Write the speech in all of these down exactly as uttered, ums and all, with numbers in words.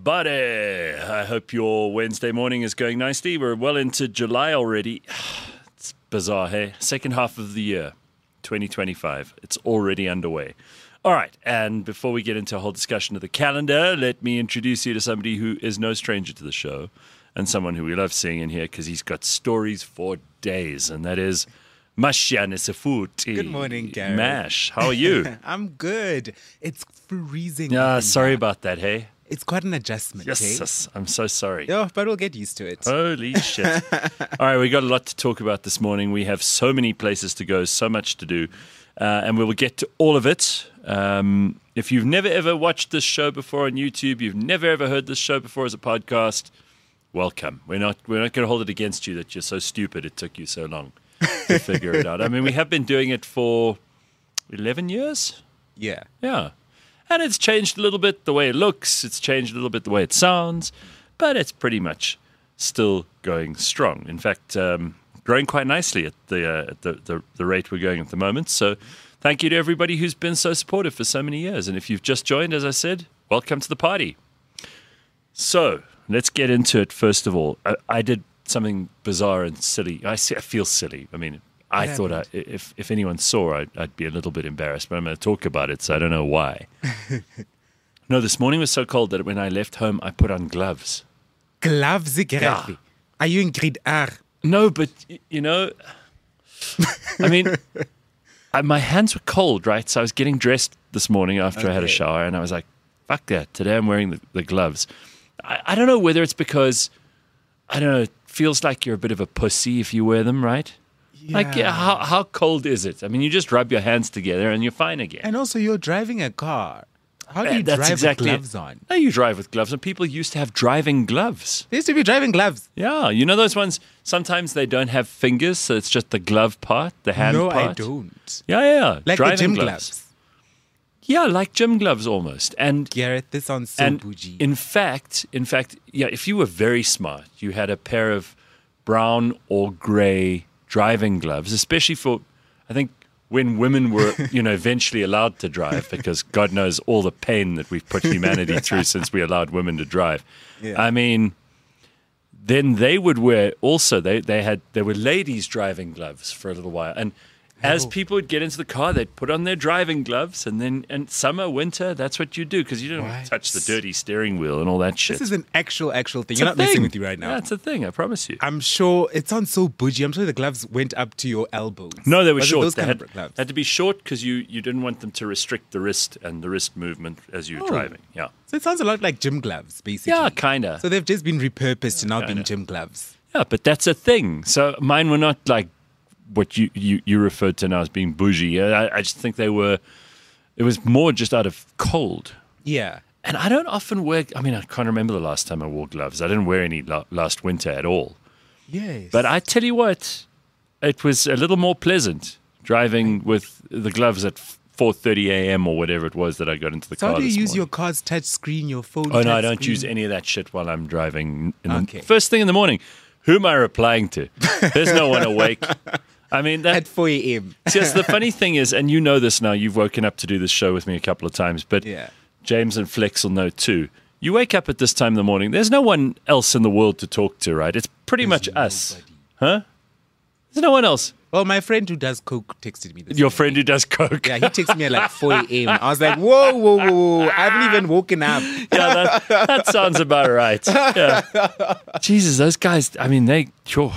everybody. I hope your Wednesday morning is going nicely. We're well into July already. It's bizarre, hey? Second half of the year, twenty twenty-five. It's already underway. All right, and before we get into a whole discussion of the calendar, let me introduce you to somebody who is no stranger to the show and someone who we love seeing in here because he's got stories for days, and that is Mashya Nesefuthi. Good morning, Gary. Mash, how are you? I'm good. It's freezing. Ah, in sorry here. about that, hey? It's quite an adjustment, Yes, hey? yes, I'm so sorry. Yeah, but we'll get used to it. Holy shit. All right, we got a lot to talk about this morning. We have so many places to go, so much to do, uh, and we will get to all of it. Um, if you've never ever watched this show before on YouTube, you've never ever heard this show before as a podcast, welcome. We're not we're not going to hold it against you that you're so stupid it took you so long to figure it out. I mean, we have been doing it for eleven years. Yeah. Yeah. And it's changed a little bit the way it looks. It's changed a little bit the way it sounds. But it's pretty much still going strong. In fact, um, growing quite nicely at the, uh, at the, the the rate we're going at the moment. So thank you to everybody who's been so supportive for so many years. And if you've just joined, as I said, welcome to the party. So let's get into it first of all. I, I did something bizarre and silly. I, see, I feel silly. I mean, I What thought I, if if anyone saw, I'd, I'd be a little bit embarrassed, but I'm going to talk about it, so I don't know why. No, this morning was so cold that when I left home, I put on gloves. Gloves, Gary. Yeah. Are you in grade R? No, but, y- you know, I mean, I, my hands were cold, right? So I was getting dressed this morning after I had a Okay. shower, and I was like, fuck that. Today I'm wearing the, the gloves. I, I don't know whether it's because, I don't know, it feels like you're a bit of a pussy if you wear them, right? Like, yeah, how, how cold is it? I mean, you just rub your hands together and you're fine again. And also, you're driving a car. How do Uh, you that's drive exactly with gloves it. on? No, you drive with gloves, and people used to have driving gloves. They used to be driving gloves. Yeah, you know those ones, sometimes they don't have fingers, so it's just the glove part, the hand no, part. I don't. Yeah, yeah, yeah. Like driving the gym gloves. Yeah, like gym gloves almost. And Garrett, this sounds so and bougie. in fact, in fact, yeah, if you were very smart, you had a pair of brown or grey driving gloves, especially for, I think, when women were, you know, eventually allowed to drive, because God knows all the pain that we've put humanity through since we allowed women to drive. Yeah. I mean, then they would wear also, they, they had, there were ladies driving gloves for a little while. And as Oh. people would get into the car, they'd put on their driving gloves, and then, and summer, winter, that's what you do, because you don't want What? to touch the dirty steering wheel and all that shit. This is an actual, actual thing. It's You're a not messing thing. with you right now. That's a thing, I promise you. I'm sure it sounds so bougie. I'm sure the gloves went up to your elbows. No, they were Was it short. Those They kind had, of gloves. had to be short because you, you didn't want them to restrict the wrist and the wrist movement as you were Oh. driving. Yeah. So it sounds a lot like gym gloves, basically. Yeah, kind of. So they've just been repurposed to now being kinda. gym gloves. Yeah, but that's a thing. So mine were not like what you, you, you referred to now as being bougie. I, I just think they were, it was more just out of cold. Yeah. And I don't often wear, I mean, I can't remember the last time I wore gloves. I didn't wear any la- last winter at all. Yes. But I tell you what, it was a little more pleasant driving with the gloves at four thirty a.m. or whatever it was that I got into the So car how do you this use morning. your car's touch screen, your phone? Oh, no, I touch don't use screen? any of that shit while I'm driving. In the, Okay. First thing in the morning, who am I replying to? There's no one awake. I mean, that, At four a.m. just the funny thing is, and you know this now, you've woken up to do this show with me a couple of times, but Yeah. James and Flex will know too. You wake up at this time in the morning, there's no one else in the world to talk to, right? It's pretty much us. nobody. Huh? There's no one else. Well, my friend who does coke texted me this Your morning. friend who does coke. Yeah, he texted me at like four a.m. I was like, whoa, whoa, whoa, whoa. I haven't even woken up. Yeah, that, that sounds about right. Yeah. Jesus, those guys, I mean, they, sure.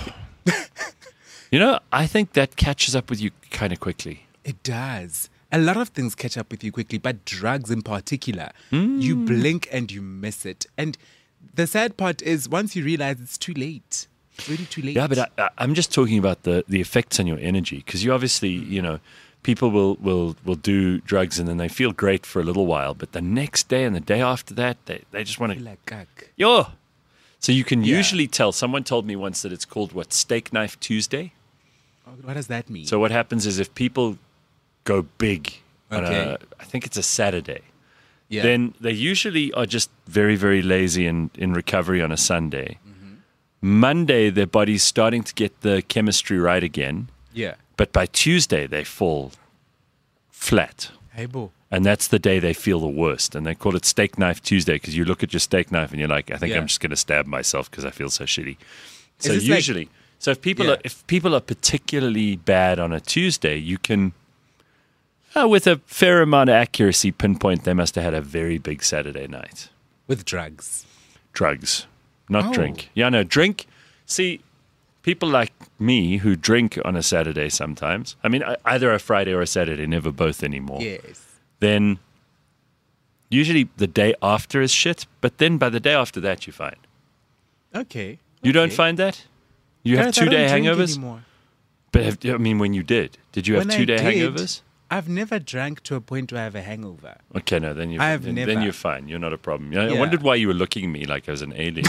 You know, I think that catches up with you kind of quickly. It does. A lot of things catch up with you quickly, but drugs in particular, you blink and you miss it. And the sad part is once you realize it's too late. It's really too late. Yeah, but I, I, I'm just talking about the, the effects on your energy, because you obviously, you know, people will, will, will do drugs and then they feel great for a little while, but the next day and the day after that, they, they just want feel to, like gag. yo. So you can Yeah. usually tell, someone told me once that it's called, what, Steak Knife Tuesday? Oh, what does that mean? So what happens is if people go big on Okay. a, I think it's a Saturday, yeah. then they usually are just very, very lazy and in recovery on a Sunday. Mm-hmm. Monday, their body's starting to get the chemistry right again. yeah. But by Tuesday, they fall flat. Aibo. And that's the day they feel the worst. And they call it Steak Knife Tuesday because you look at your steak knife and you're like, I think Yeah. I'm just going to stab myself because I feel so shitty. So this like- usually, so if people Yeah. are if people are particularly bad on a Tuesday, you can, uh, with a fair amount of accuracy, pinpoint they must have had a very big Saturday night. With drugs. Drugs, not Oh. drink. Yeah, no, drink. See, people like me who drink on a Saturday sometimes, I mean, e- either a Friday or a Saturday, never both anymore, Yes. then usually the day after is shit, but then by the day after that, you're fine. Okay. You don't okay. find that? You have Gareth, I two day don't drink hangovers? anymore. But have, I mean, when you did, did you have When I two day did, hangovers? I've never drank to a point where I have a hangover. Okay, no, then you're, I have then, then never. you're fine. You're not a problem. I Yeah. wondered why you were looking at me like I was an alien.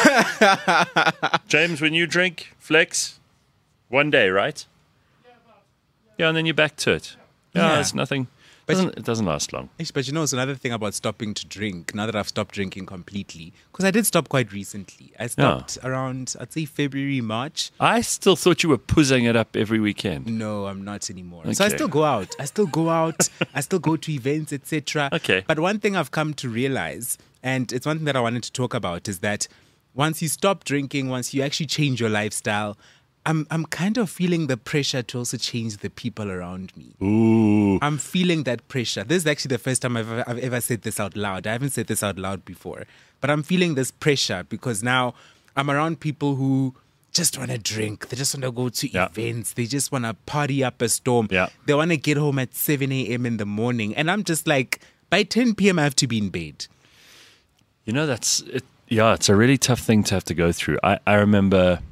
James, when you drink, flex, one day, right? Yeah, and then you're back to it. Yeah, Yeah. it's nothing. But Doesn't, it doesn't last long. Ish, But you know, it's another thing about stopping to drink, now that I've stopped drinking completely, because I did stop quite recently. I stopped around, I'd say February, March. I still thought you were puzzing it up every weekend. No, I'm not anymore. So I Okay. still go out. I still go out. I still go to events, et cetera. Okay. But one thing I've come to realize, and it's one thing that I wanted to talk about, is that once you stop drinking, once you actually change your lifestyle, I'm I'm kind of feeling the pressure to also change the people around me. Ooh. I'm feeling that pressure. This is actually the first time I've ever, I've ever said this out loud. I haven't said this out loud before, but I'm feeling this pressure because now I'm around people who just want to drink. They just want to go to Yeah. events. They just want to party up a storm. Yeah. They want to get home at seven a.m. in the morning. And I'm just like, by ten p.m. I have to be in bed. You know, that's it. Yeah, it's a really tough thing to have to go through. I, I remember,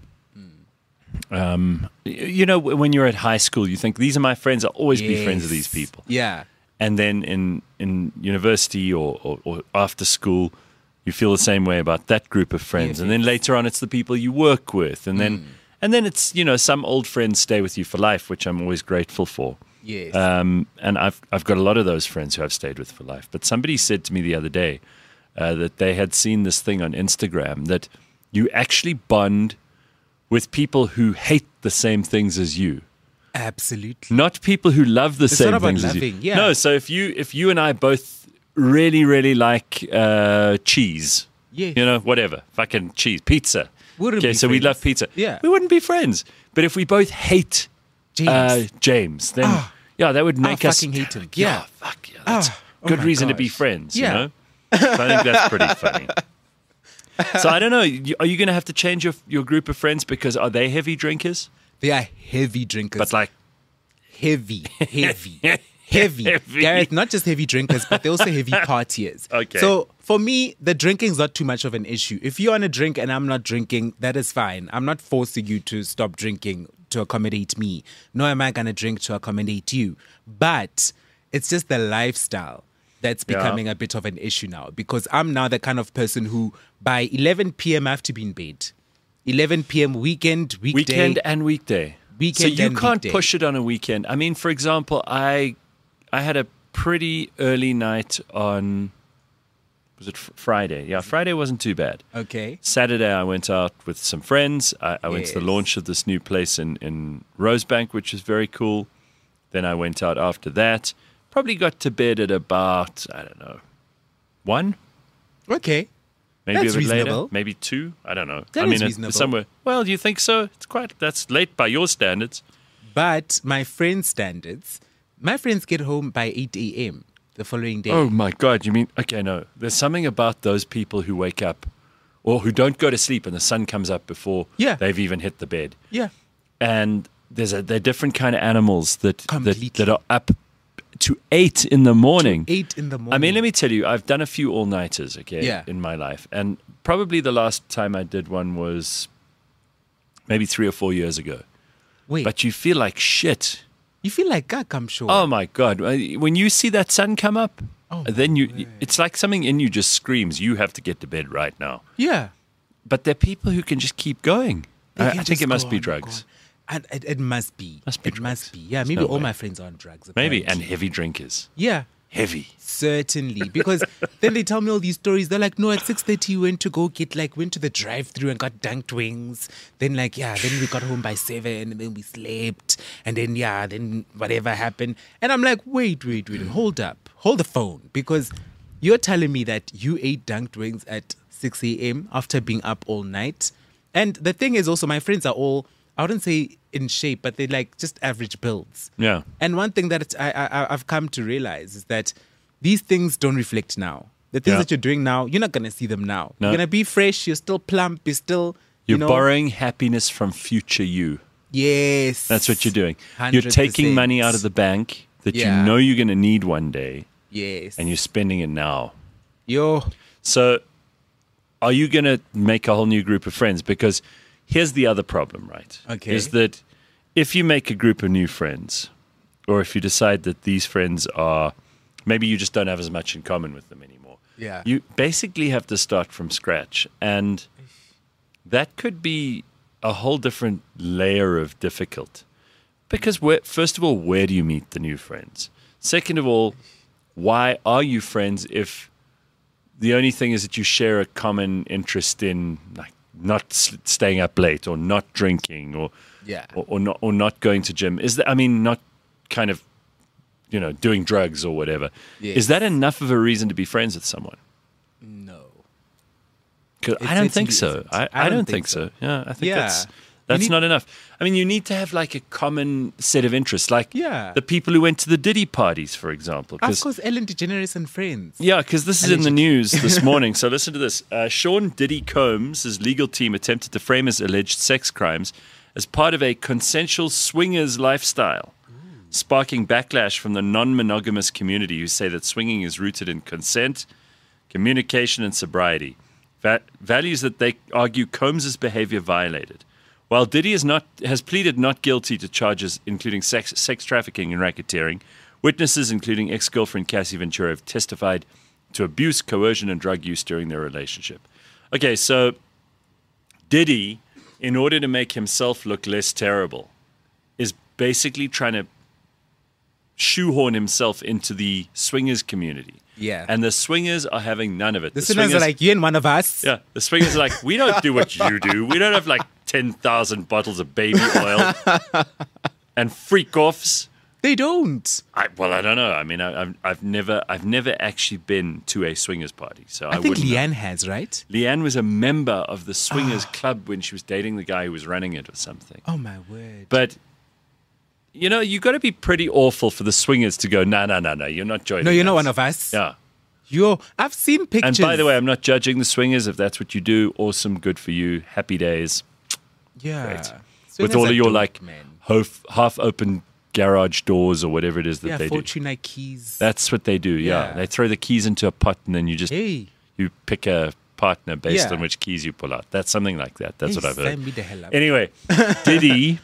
um, y- you know, when you're at high school, you think these are my friends. I'll always be friends with these Yes. people. Yeah. And then in, in university or, or, or after school, you feel the same way about that group of friends. Yes, and then yes. later on, it's the people you work with. And then, and then it's, you know, some old friends stay with you for life, which I'm always grateful for. Yes. Um, and I've I've got a lot of those friends who I've stayed with for life. But somebody said to me the other day uh, that they had seen this thing on Instagram that you actually bond with people who hate the same things as you, Absolutely. not people who love the It's same not about things as you. loving, yeah. No, so if you if you and I both really really like uh, cheese, Yes. you know, whatever, fucking cheese, pizza. Wouldn't okay, be so we friends. love pizza. Yeah. we wouldn't be friends. But if we both hate James. uh, James, then Ah. yeah, that would make us fucking hate him. Yeah, Yeah. fuck yeah, that's Ah. Oh good my reason to be gosh. friends. Yeah. You know, so I think that's pretty funny. So I don't know. you- Are you going to have to change your your group of friends because are they heavy drinkers? They are heavy drinkers. But like, heavy, heavy, heavy. Heavy. Gareth, not just heavy drinkers, but they're also heavy partiers. Okay. So for me, the drinking's not too much of an issue. If you want to drink and I'm not drinking, that is fine. I'm not forcing you to stop drinking to accommodate me. Nor am I going to drink to accommodate you. But it's just the lifestyle that's Yeah. becoming a bit of an issue now because I'm now the kind of person who by eleven p.m. I have to be in bed. eleven p.m. weekend, weekday. weekend and weekday. Weekend so you and can't weekday. push it on a weekend. I mean, for example, I I had a pretty early night on was it fr- Friday? Yeah, Friday wasn't too bad. Okay. Saturday, I went out with some friends. I, I went to the Yes. launch of this new place in, in Rosebank, which is very cool. Then I went out after that. Probably got to bed at about, I don't know, one? Okay. Maybe That's a bit later. reasonable. Maybe two? I don't know. That I is mean, it- reasonable. somewhere. Well, do you think so? It's quite, that's late by your standards. But my friends' standards, my friends get home by eight a.m. the following day. Oh my God, you mean, okay, no. There's something about those people who wake up or who don't go to sleep and the sun comes up before Yeah. they've even hit the bed. Yeah. And there's a, they're different kind of animals that, that, Completely. that are up to eight in the morning. eight in the morning. I mean, let me tell you, I've done a few all-nighters, okay, Yeah. in my life. And probably the last time I did one was maybe three or four years ago. Wait, But you feel like shit. you feel like gag, I'm sure. Oh my God. When you see that sun come up, Oh, then you, it's like something in you just screams, you have to get to bed right now. yeah. But there are people who can just keep going. They I, can I just think it must go be on and drugs. go on. And it, it must be. Must be it must drugs. be. Yeah, There's maybe no all way. my friends are on drugs. Maybe. And apparently. heavy drinkers. Yeah. Heavy. Certainly, because then they tell me all these stories. They're like, "No, at six thirty, we went to go get like went to the drive-through and got dunked wings. Then like, yeah, then we got home by seven, and then we slept, and then yeah, then whatever happened." And I'm like, "Wait, wait, wait, hold up, hold the phone, because you're telling me that you ate dunked wings at six a.m. after being up all night. And the thing is also, my friends are all, I wouldn't say in shape, but they're like just average builds. Yeah. And one thing that I, I, I've come to realize is that these things don't reflect now. The things Yeah. that you're doing now, you're not going to see them now. No. You're going to be fresh. You're still plump. You're still, you You're know. borrowing happiness from future you. Yes. That's what you're doing. one hundred You're taking percent. money out of the bank that Yeah. you know you're going to need one day, Yes. and you're spending it now. Yo. So, are you going to make a whole new group of friends? Because here's the other problem, right? Okay. Is that if you make a group of new friends, or if you decide that these friends are, maybe you just don't have as much in common with them anymore. Yeah. You basically have to start from scratch. And that could be a whole different layer of difficult. Because, where, first of all, where do you meet the new friends? Second of all, why are you friends if the only thing is that you share a common interest in, like, not s- staying up late or not drinking or, Yeah. or, or, not, or not going to gym? Is that, I mean, not kind of, you know, doing drugs or whatever. Yes. Is that enough of a reason to be friends with someone? No. 'Cause It I don't think certainly so. isn't. I, I, don't think so. Yeah, I think Yeah. that's You that's need- not enough. I mean, you need to have like a common set of interests, like Yeah. the people who went to the Diddy parties, for example. Of 'Cause- course, Ellen DeGeneres and friends. yeah, because this is in the Allegedly. news this morning. So listen to this. Uh, Sean Diddy Combs' legal team attempted to frame his alleged sex crimes as part of a consensual swingers lifestyle, sparking backlash from the non-monogamous community who say that swinging is rooted in consent, communication, and sobriety. Va- values that they argue Combs' behavior violated. While Diddy is not, has pleaded not guilty to charges including sex, sex trafficking and racketeering, witnesses, including ex-girlfriend Cassie Ventura, have testified to abuse, coercion, and drug use during their relationship. Okay, so Diddy, in order to make himself look less terrible, is basically trying to shoehorn himself into the swingers community. Yeah. And the swingers are having none of it. The swingers are like, you ain't one of us. yeah, the swingers are like, we don't do what you do. We don't have like ten thousand bottles of baby oil and freak offs. They don't. I, well, I don't know. I mean, I, I've, I've never, I've never actually been to a swingers party, so I, I, think wouldn't know. Leanne has, right? Leanne was a member of the swingers club when she was dating the guy who was running it or something. Oh, my word. But you know, you got to be pretty awful for the swingers to go, no, no, no, no, you're not joining. No, you're not us." one of us. Yeah. Yo, I've seen And pictures. by the way, I'm not judging the swingers. If that's what you do, awesome, good for you. Happy days. yeah. Great. Swingers With all are of your dope, like man. half, half open garage doors or whatever it is that Yeah, they do. Fortuna keys. That's what they do. Yeah. Yeah. They throw the keys into a pot and then you just hey. you pick a partner based Yeah. on which keys you pull out. That's something like that. That's hey, what I've heard. sign me the hell up. Anyway, Diddy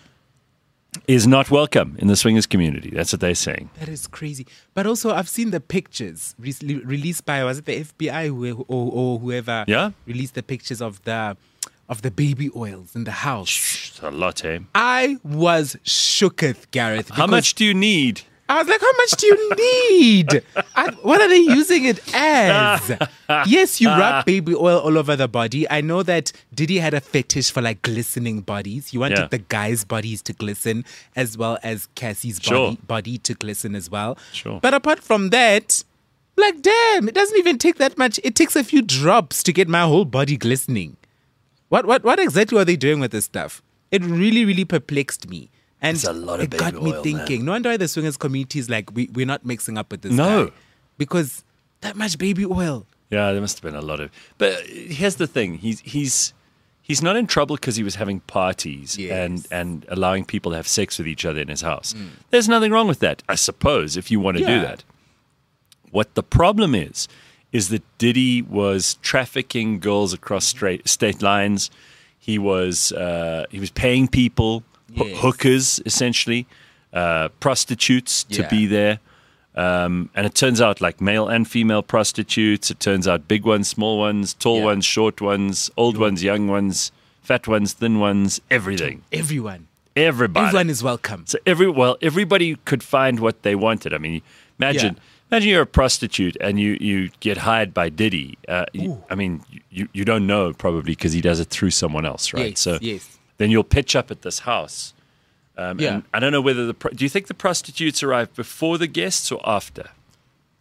is not welcome in the swingers community. That's what they're saying. That is crazy. But also, I've seen the pictures re- released by, was it the F B I who, or, or whoever Yeah? released the pictures of the of the baby oils in the house. It's a lot, eh? I was shooketh, Gareth. How because much do you need? I was like, how much do you need? I, what are they using it as? Yes, you rub baby oil all over the body. I know that Diddy had a fetish for like glistening bodies. He wanted Yeah. the guys' bodies to glisten as well as Cassie's Sure. body, body to glisten as well. Sure. But apart from that, like, damn, it doesn't even take that much. It takes a few drops to get my whole body glistening. What what what exactly are they doing with this stuff? It really, really perplexed me. And It's a lot of it got baby me oil, thinking. No wonder why the swingers community is like, we, we're not mixing up with this No. guy. Because that much baby oil. Yeah, there must have been a lot of. But here's the thing: he's he's he's not in trouble because he was having parties Yes. and and allowing people to have sex with each other in his house. There's nothing wrong with that, I suppose, if you want to Yeah. do that. What the problem is is that Diddy was trafficking girls across straight, state lines. He was uh, he was paying people, ho- Yes. hookers essentially, uh, prostitutes to Yeah. be there. Um, and it turns out like male and female prostitutes. It turns out big ones, small ones, tall Yeah. ones, short ones, old ones, young ones, fat ones, thin ones, everything. Everyone. Everybody. Everyone is welcome. So every well, everybody could find what they wanted. I mean, imagine imagine you're a prostitute and you, you get hired by Diddy. Uh, you, I mean, you, you don't know probably because he does it through someone else, right? Yes, so yes. then you'll pitch up at this house. Um, Yeah. And I don't know whether the pro- do you think the prostitutes arrive before the guests or after?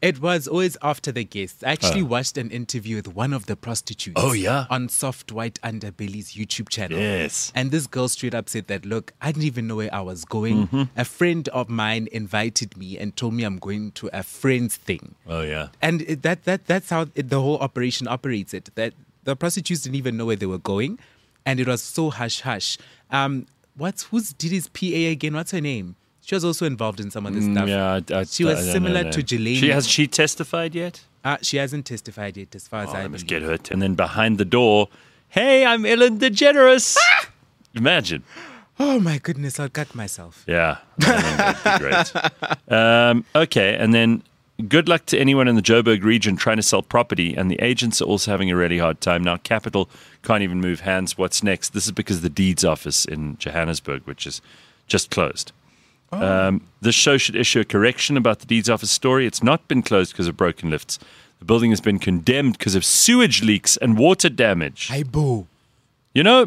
It was always after the guests. I actually watched an interview with one of the prostitutes. Oh, yeah? On Soft White Underbelly's YouTube channel. Yes. And this girl straight up said that, look, I didn't even know where I was going. Mm-hmm. A friend of mine invited me and told me I'm going to a friend's thing. Oh, yeah. And it, that that that's how it, the whole operation operates. It that the prostitutes didn't even know where they were going, and it was so hush hush. Um, what's who's did his P A again? What's her name? She was also involved in some of this stuff. Mm, Yeah, I, I, She was I don't similar know, to Jelani. She has she testified yet? Uh, she hasn't testified yet, as far as Oh, I I must believe. get her. To, and then behind the door, hey, I'm Ellen DeGeneres. Imagine. Oh my goodness, I'll cut myself. Yeah, I think that'd be great. Um, okay, and then good luck to anyone in the Joburg region trying to sell property, and the agents are also having a really hard time. Now, Capital can't even move hands. What's next? This is because the deeds office in Johannesburg, which is just closed. Um, this show should issue a correction about the deeds office story. It's not been closed because of broken lifts. The building has been condemned because of sewage leaks and water damage. Hi, boo. You know,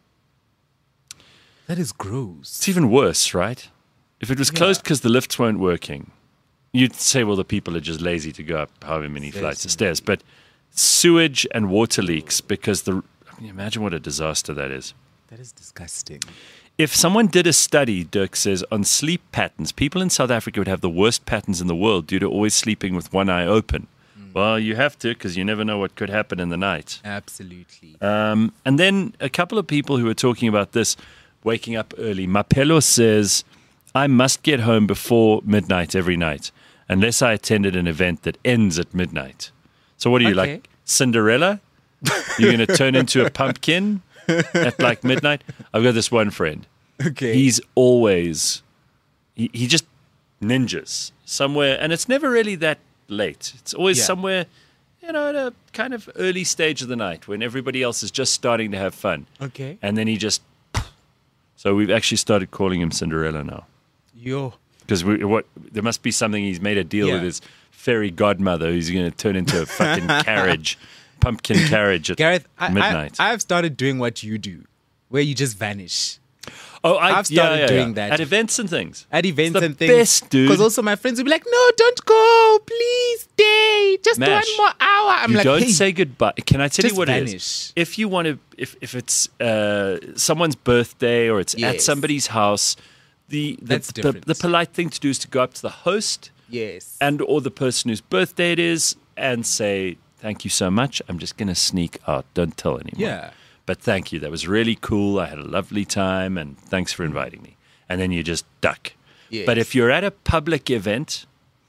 That is gross. it's even worse, right? If it was Yeah. closed because the lifts weren't working, you'd say, well, the people are just lazy to go up however many flights of stairs. But sewage and water leaks because the. I mean, imagine what a disaster that is. That is disgusting. If someone did a study, Dirk says, on sleep patterns, people in South Africa would have the worst patterns in the world due to always sleeping with one eye open. Mm. Well, you have to because you never know what could happen in the night. Absolutely. Um, and then a couple of people who are talking about this waking up early. Mapelo says, I must get home before midnight every night unless I attended an event that ends at midnight. So what are you, Okay. like Cinderella? You're going to turn into a pumpkin at like midnight? I've got this one friend. Okay. He's always, he, he just ninjas somewhere, and it's never really that late. It's always Yeah. somewhere, you know, at a kind of early stage of the night when everybody else is just starting to have fun. Okay. And then he just, so we've actually started calling him Cinderella now. Yo. Because we, what there must be something, he's made a deal Yeah. with his fairy godmother who's going to turn into a fucking carriage, pumpkin carriage at Gareth, I, midnight. I, I've started doing what you do, where you just vanish. oh, I, I've started yeah, yeah, doing yeah. that. At events and things. At events It's the and things. best, dude. Because also my friends will be like, no, don't go. Please stay. Just Mash, one more hour. I'm you like, don't hey, say goodbye. Can I tell just you what it vanish. is? If you want to, if if it's uh, someone's birthday or it's at Yes. somebody's house, the the, That's the different. the polite thing to do is to go up to the host yes. and or the person whose birthday it is and say, "Thank you so much. I'm just going to sneak out. Don't tell anyone." Yeah. But thank you. That was really cool. I had a lovely time, and thanks for inviting me. And then you just duck. Yes. But if you're at a public event,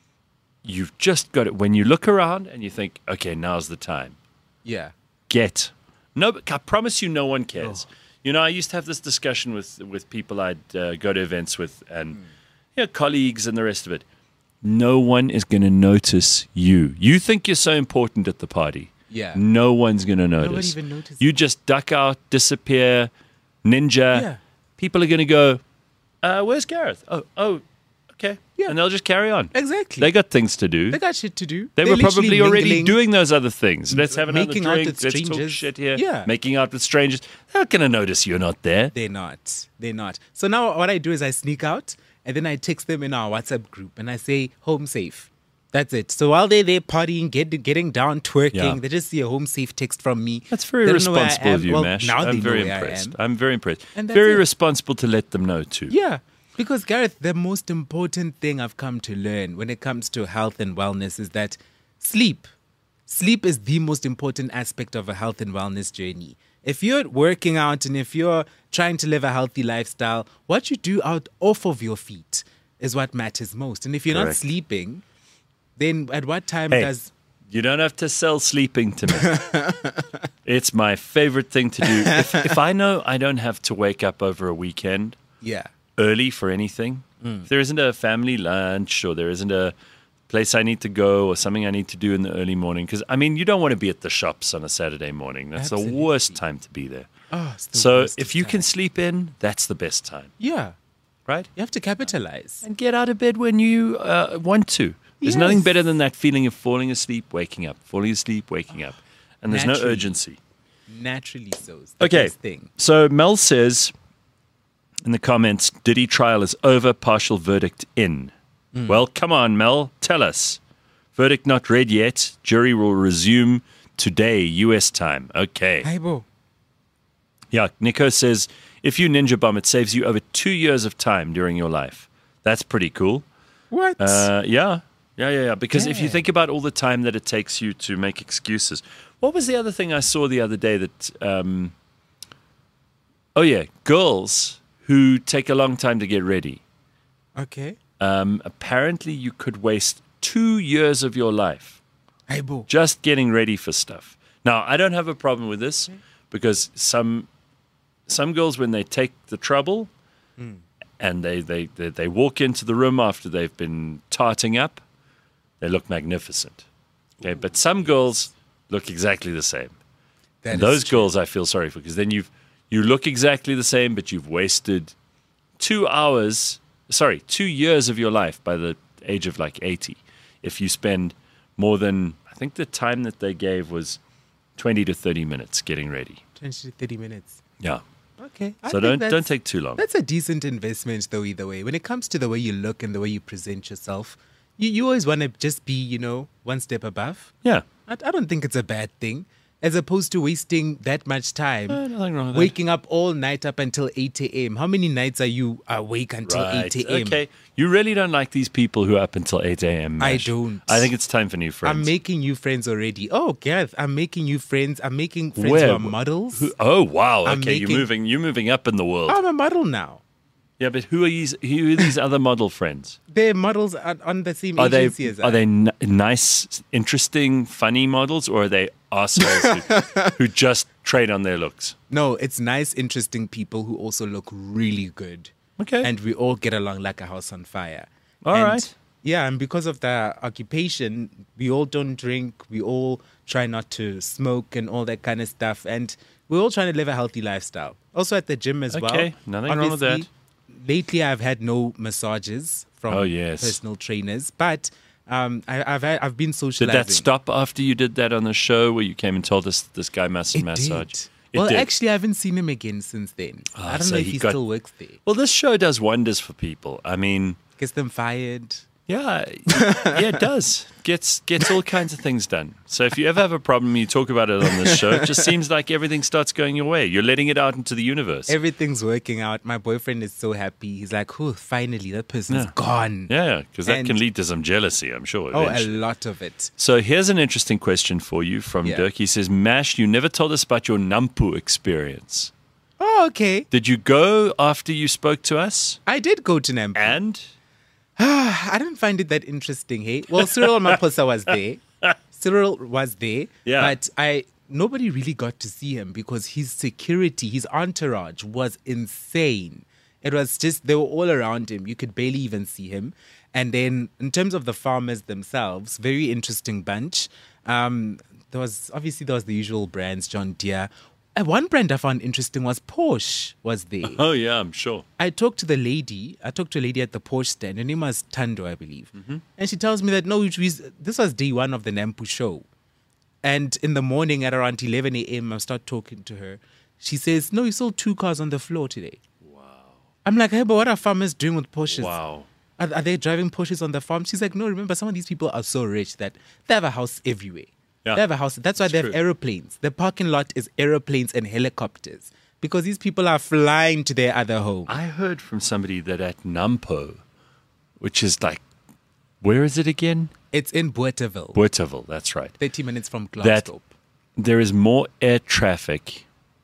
you've just got it. When you look around and you think, okay, now's the time. yeah. Get. No, but I promise you no one cares. Oh. You know, I used to have this discussion with, with people I'd uh, go to events with and Hmm. you know, colleagues and the rest of it. No one is going to notice you. You think you're so important at the party. Yeah. No one's going to notice. even notices. You just duck out, disappear, ninja. Yeah. People are going to go, uh, where's Gareth? Oh, oh, okay. Yeah. And they'll just carry on. Exactly. They got things to do. They got shit to do. They They're were probably literally already mingling. doing those other things. Let's have another Making out drink. with Let's talk strangers. shit here. Yeah. Making out with strangers. They're not going to notice you're not there. They're not. They're not. So now what I do is I sneak out and then I text them in our WhatsApp group and I say, home safe. That's it. So while they're there partying, get, getting down, twerking, Yeah. they just see a home safe text from me. That's very They don't know where I responsible am. of you, Well, Mash. Now they I'm know very where I impressed. am. I'm very impressed. And that's Very it. responsible to let them know too. Yeah. Because, Gareth, the most important thing I've come to learn when it comes to health and wellness is that sleep. Sleep is the most important aspect of a health and wellness journey. If you're working out and if you're trying to live a healthy lifestyle, what you do out off of your feet is what matters most. And if you're not Correct. sleeping, then at what time Hey, does... you don't have to sell sleeping to me. It's my favorite thing to do. If, if I know I don't have to wake up over a weekend Yeah. early for anything, if there isn't a family lunch or there isn't a place I need to go or something I need to do in the early morning, because, I mean, you don't want to be at the shops on a Saturday morning. That's Absolutely. the worst time to be there. Oh, it's the So worst if of you time. can sleep in, that's the best time, Yeah. right? You have to capitalize. And get out of bed when you uh, want to. There's Yes. nothing better than that feeling of falling asleep, waking up, falling asleep, waking up. And there's no Naturally. urgency. Naturally so. It's the Okay. best thing. So Mel says in the comments, Diddy trial is over, partial verdict in. Hmm. Well, come on, Mel, tell us. Verdict not read yet. Jury will resume today, U S time. Okay. Aibo. Yeah, Nico says, if you ninja bomb, it saves you over two years of time during your life. That's pretty cool. What? Uh, yeah, yeah, yeah, yeah. Because if you Yeah. think about all the time that it takes you to make excuses. What was the other thing I saw the other day that... Um, oh, yeah, girls who take a long time to get ready. Okay. Um, apparently, you could waste two years of your life Aibo. just getting ready for stuff. Now, I don't have a problem with this because some some girls, when they take the trouble and they, they, they, they walk into the room after they've been tarting up, they look magnificent. Okay, but some girls look exactly the same. That And is those true. girls I feel sorry for because then you've you look exactly the same, but you've wasted two hours, sorry, two years of your life by the age of like eighty. If you spend more than, I think the time that they gave was twenty to thirty minutes getting ready. twenty to thirty minutes. Yeah. Okay. I So think don't that's- don't take too long. That's a decent investment, though, either way. When it comes to the way you look and the way you present yourself, you, you always want to just be, you know, one step above. Yeah. I, I don't think it's a bad thing, as opposed to wasting that much time. Uh, nothing wrong with that. Waking up all night up until eight a.m. How many nights are you awake until Right. eight a.m.? Okay. You really don't like these people who are up until eight a.m. I Mash. don't. I think it's time for new friends. I'm making new friends already. Oh, Gareth, I'm making new friends. I'm making friends Where? who are models. Who- oh wow! I'm Okay, you're making- moving. You're moving up in the world. I'm a model now. yeah, but who are these? Who are these other model friends? They're models on, on the same Are they agency as are I. they n- nice, interesting, funny models, or are they assholes who, who just trade on their looks? No, it's nice, interesting people who also look really good. Okay. And we all get along like a house on fire. All and right. Yeah, and because of the occupation, we all don't drink. We all try not to smoke and all that kind of stuff. And we're all trying to live a healthy lifestyle. Also at the gym as well. Okay, nothing wrong with that. Obviously, lately, I've had no massages from Oh, yes. personal trainers, but um, I, I've had, I've been Did socializing. that stop after you did that on the show where you came and told us this guy must It massage? did. It well, did. actually, I haven't seen him again since then. Ah, I don't so know if he he got- still works there. Well, this show does wonders for people. I mean, Gets them fired. yeah, yeah, it does. Gets gets all kinds of things done. So if you ever have a problem, you talk about it on this show. It just seems like everything starts going your way. You're letting it out into the universe. Everything's working out. My boyfriend is so happy. He's like, oh, finally, that person's Yeah. gone. yeah, because that And- can lead to some jealousy, I'm sure. Oh, a Eventually. lot of it. So here's an interesting question for you from Yeah. Dirk. He says, Mash, you never told us about your Nampu experience. Oh, okay. Did you go after you spoke to us? I did go to Nampu. And? I didn't find it that interesting, hey? Well, Cyril Maposa was there. Cyril was there. Yeah. But I nobody really got to see him because his security, his entourage was insane. It was just, they were all around him. You could barely even see him. And then in terms of the farmers themselves, very interesting bunch. Um, there was, obviously there was the usual brands, John Deere. And one brand I found interesting was Porsche was there. Oh, yeah, I'm sure. I talked to the lady. I talked to a lady at the Porsche stand. Her name was Tando, I believe. And she tells me that, no, it was, this was day one of the Nampu show. And in the morning at around eleven a.m., I start talking to her. She says, no, you sold two cars on the floor today. Wow. I'm like, hey, but what are farmers doing with Porsches? Wow. Are, are they driving Porsches on the farm? She's like, no, remember, some of these people are so rich that they have a house everywhere. Yeah. They have a house. That's why It's they have true. aeroplanes. The parking lot is aeroplanes and helicopters because these people are flying to their other home. I heard from somebody that at Nampo, which is like, where is it again? It's in Bothaville, Bothaville, that's right. thirty minutes from That Glasgow. there is more air traffic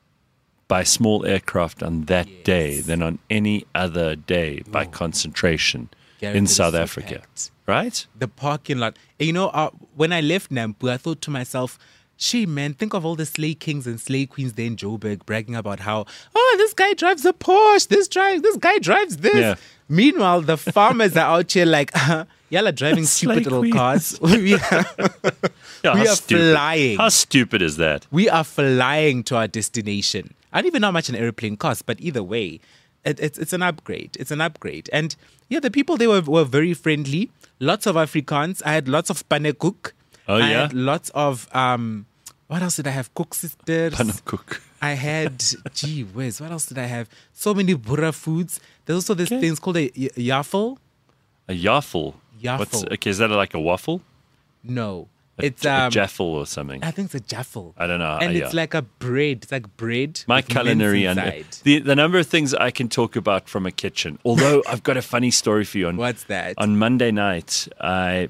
by small aircraft on that Yes. day than on any other day by concentration Gareth, in it is South so Africa. packed. Right? The parking lot. And you know, uh, when I left Nampu, I thought to myself, gee, man, think of all the slay kings and slay queens there in Joburg bragging about how, oh, this guy drives a Porsche, this drives, this guy drives this. Yeah. Meanwhile, the farmers are out here like, uh, y'all are driving Slay stupid little queens. cars. we are, Yeah, We how are stupid. flying. How stupid is that? we are flying to our destination. I don't even know how much an airplane costs, but either way, it, it's it's an upgrade. It's an upgrade. And yeah, the people they were were very friendly. Lots of Afrikaans. I had lots of panekuk. Oh, I yeah? had lots of um. What else did I have? Cook sisters. Panakuk. I had, gee whiz, what else did I have? So many Burra foods. There's also this Okay. thing called a y- yaffle. A yaffle. Yaffle. What's, okay, is that like a waffle? No. A, It's a um jaffle or something. I think it's a jaffle. I don't know. And Uh, it's yeah. like a bread. It's like bread. My with mince culinary and inside. the the number of things I can talk about from a kitchen. Although I've got a funny story for you on What's that? on Monday night. I,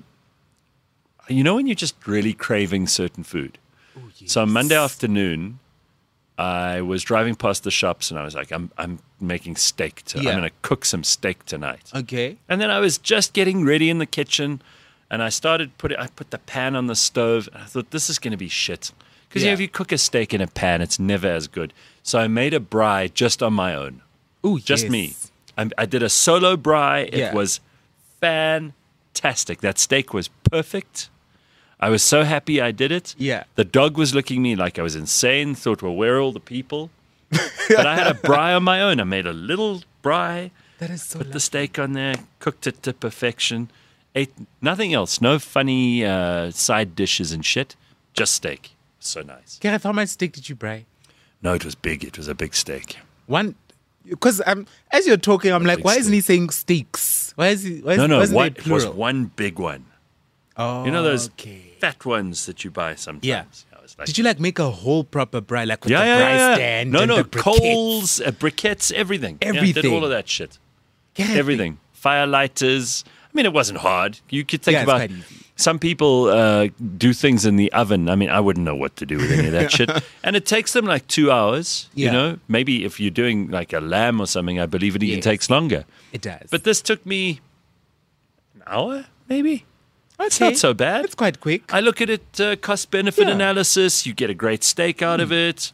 you know, when you're just really craving certain food. Oh, yes. So on Monday afternoon, I was driving past the shops and I was like, I'm I'm making steak. To, Yeah. I'm going to cook some steak tonight. Okay. And then I was just getting ready in the kitchen, and I started putting. I put the pan on the stove, and I thought this is going to be shit because you know, Yeah. if you cook a steak in a pan, it's never as good. So I made a braai just on my own, Oh, just yes. me. I, I did a solo braai. It Yeah. was fantastic. That steak was perfect. I was so happy I did it. Yeah. The dog was looking at me like I was insane. Thought, well, where are all the people? But I had a braai on my own. I made a little braai. That is so Put the lovely. steak on there, cooked it to perfection, ate nothing else, no funny uh, side dishes and shit, just steak. So nice. Gareth, how much steak did you buy? No, it was big. It was a big steak. One, because I'm as you're talking, I'm like, big why isn't he steak. saying steaks? Why is he? Why is, No, no, why isn't one, there it was plural? one big one. Oh, You know those okay. fat ones that you buy sometimes? Yeah. I was like, Did you like make a whole proper braai, like with yeah, the yeah, braai yeah, yeah. stand? No, and no, the briquettes? coals, uh, briquettes, everything. Yeah, did Everything. all of that shit. Gareth, Everything. Fire lighters. I mean, it wasn't hard. You could think Yeah, it's about quite easy. some people uh, do things in the oven. I mean, I wouldn't know what to do with any of that shit. And it takes them like two hours, you Yeah. know? Maybe if you're doing like a lamb or something, I believe it even Yes. takes longer. It does. But this took me an hour, maybe? It's Okay. not so bad. It's quite quick. I look at it, uh, cost benefit Yeah. analysis. You get a great steak out of it.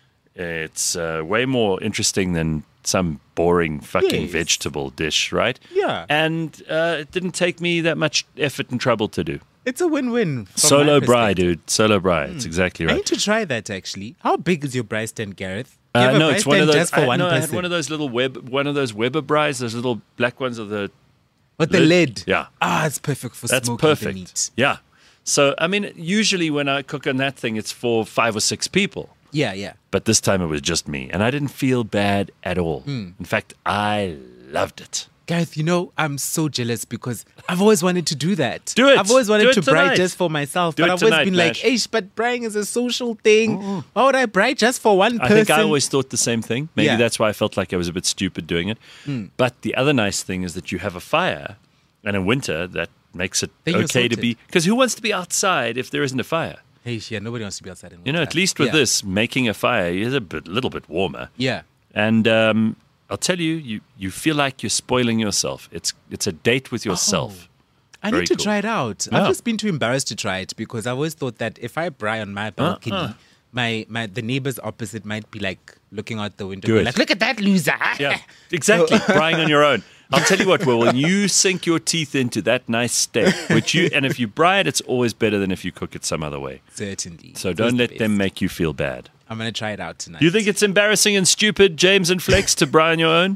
It's uh, way more interesting than some boring fucking Yes. vegetable dish, right? Yeah. And uh, it didn't take me that much effort and trouble to do. It's a win-win. from Solo my braai, perspective. dude. Solo braai. It's exactly I right. need to try that actually. How big is your braai stand, Gareth? Do Uh, you have a no, braai it's one of stand those. just for I, one no, I person. had one of those little web, one of those Weber braais, those little black ones with the. With the lid. lid. Yeah. Ah, it's perfect for That's smoking the perfect. meat. Yeah. So I mean, usually when I cook on that thing, it's for five or six people. Yeah, yeah. But this time it was just me, and I didn't feel bad at all. Hmm. In fact, I loved it. Gareth, you know, I'm so jealous because I've always wanted to do that. Do it. I've always wanted Do it to braai tonight. just for myself. Do but it I've always tonight, been like, Nash. Eish, but braaiing is a social thing. Why would I braai just for one I person? think I always thought the same thing. Maybe Yeah. that's why I felt like I was a bit stupid doing it. But the other nice thing is that you have a fire, and in winter that makes it Then you're okay to sorted. be. Because who wants to be outside if there isn't a fire? Hey, yeah, nobody wants to be outside in You know, winter. at least with Yeah. this, making a fire is a bit, little bit warmer. Yeah. And um, I'll tell you, you, you feel like you're spoiling yourself. It's it's a date with yourself. I Very need to cool. try it out. Yeah. I've just been too embarrassed to try it because I've always thought that if I braai on my balcony, uh. my, my the neighbors opposite might be like looking out the window, Do going it. like, look at that loser. Yeah, exactly. Braaiing on your own. I'll tell you what, Will, when you sink your teeth into that nice steak, which you and if you braai it, it's always better than if you cook it some other way. Certainly. So It's don't the let them best. make you feel bad. I'm going to try it out tonight. You think it's embarrassing and stupid, James and Flex, to braai on your own?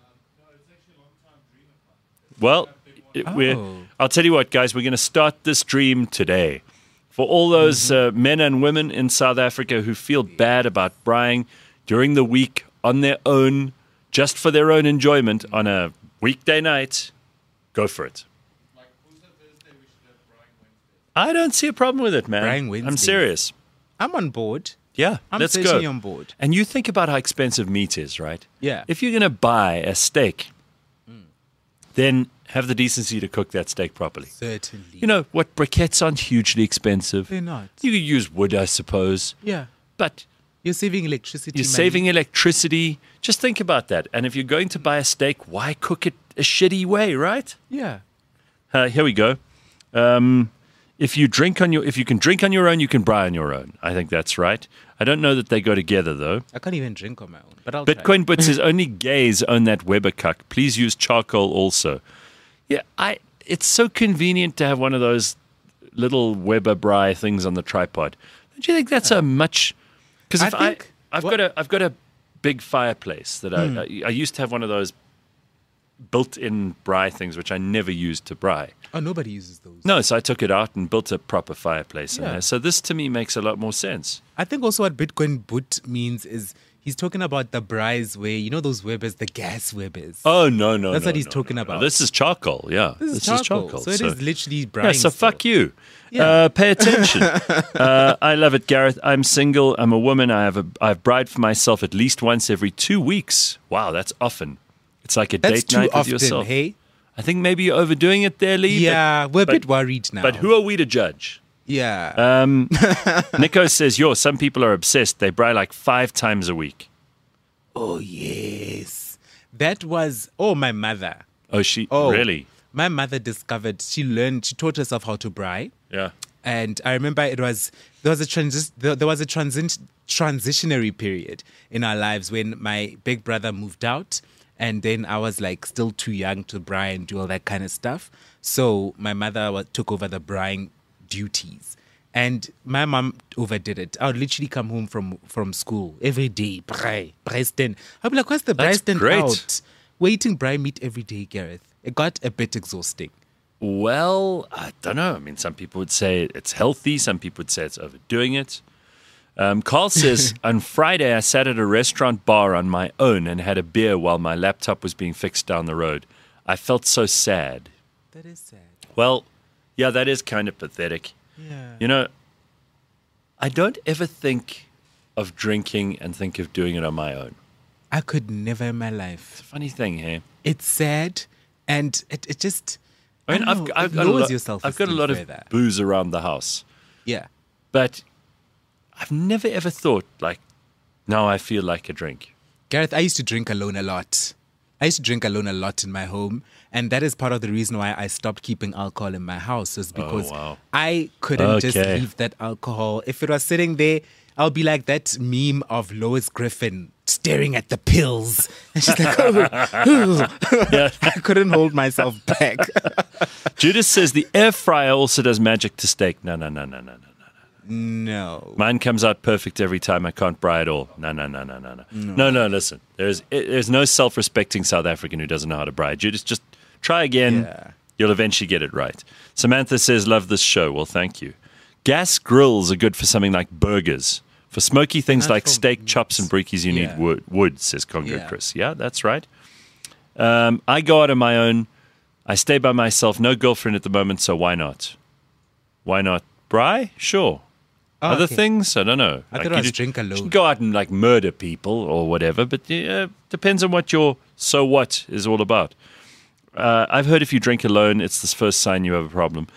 Well, it- we're, Oh. I'll tell you what, guys, we're going to start this dream today. For all those uh, men and women in South Africa who feel bad about braaiing during the week on their own, just for their own enjoyment on a weekday night, go for it. I don't see a problem with it, man. Braaiing I'm Wednesdays. serious. I'm on board. Yeah, I'm let's certainly go. on board. And you think about how expensive meat is, right? Yeah. If you're going to buy a steak, then have the decency to cook that steak properly. Certainly. You know what? Briquettes aren't hugely expensive. They're not. You could use wood, I suppose, Yeah. but You're saving electricity. you're money. saving electricity. Just think about that. And if you're going to buy a steak, why cook it a shitty way, right? Yeah. Uh, here we go. Um, if you drink on your, if you can drink on your own, you can braai on your own. I think that's right. I don't know that they go together though. I can't even drink on my own, but I'll try. Bitcoin Bit says only gays own that Weber cuck. Please use charcoal also. Yeah, I. It's so convenient to have one of those little Weber braai things on the tripod. Don't you think that's a much? Because I if I, think- I've what- got a, I've got a big fireplace that I, I, I used to have one of those built-in braai things, which I never used to braai. Oh, nobody uses those. No, so I took it out and built a proper fireplace in Yeah. there. So this to me makes a lot more sense. I think also what Bitcoin Boot means is He's talking about the braais where, you know those Webbers, the gas Webbers. Oh, no, no, That's no, what he's no, talking no, no. about. This is charcoal, yeah. This is charcoal. So it is literally braai. Yeah, so fuck you. Yeah. Uh, pay attention. uh, I love it, Gareth. I'm single. I'm a woman. I have a I've bride for myself at least once every two weeks. Wow, that's often. It's like a That's date too night often, with yourself. hey? I think maybe you're overdoing it there, Lee. Yeah, but, we're a but, bit worried now. But who are we to judge? Yeah. Um, Nico says, yo, some people are obsessed. They braai like five times a week. Oh, yes. That was, oh, my mother. Oh, she, Oh, really? My mother discovered, she learned, she taught herself how to braai. Yeah. And I remember it was, there was a transi- there, there was a transi- transitionary period in our lives when my big brother moved out. And then I was like still too young to braai and do all that kind of stuff. So my mother was, took over the braaiing duties. And my mom overdid it. I would literally come home from, from school every day, braai, braai stand. I'd be like, what's the braai That's stand great. out? We're eating braai meat every day, Gareth. It got a bit exhausting. Well, I don't know. I mean, some people would say it's healthy. Some people would say it's overdoing it. Um, Carl says, on Friday, I sat at a restaurant bar on my own and had a beer while my laptop was being fixed down the road. I felt so sad. That is sad. Well, yeah, that is kind of pathetic. Yeah. You know, I don't ever think of drinking and think of doing it on my own. I could never in my life. Funny thing here. It's sad and it, it just, I mean, I I've, don't know, I've it got, a lowers lot, your I've self-esteem got a lot of further. booze around the house, Yeah. but I've never ever thought, like, now I feel like a drink. Gareth, I used to drink alone a lot. I used to drink alone a lot in my home. And that is part of the reason why I stopped keeping alcohol in my house, was because Oh, wow. I couldn't just Okay. leave that alcohol. If it was sitting there, I'll be like that meme of Lois Griffin staring at the pills. And she's like, oh, oh. I couldn't hold myself back. Judas says the air fryer also does magic to steak. No, no, no, no, no, no. No. Mine comes out perfect every time. I can't braai at all. No, no, no, no, no, no. No, no, listen. There's there's no self-respecting South African who doesn't know how to braai. Judas, just try again. Yeah. You'll eventually get it right. Samantha says, love this show. Well, thank you. Gas grills are good for something like burgers. For smoky things Not like for steak, meats. chops, and brickies, you Yeah. need wood, wood, says Congo Yeah. Chris. Yeah, that's right. Um, I go out on my own. I stay by myself. No girlfriend at the moment, so why not? Why not? Braai? Sure. Oh, Other okay. things? I don't know. I thought you it was just- drink you alone. should go out and like murder people or whatever, but yeah, depends on what your so what is all about. Uh, I've heard if you drink alone, it's the first sign you have a problem.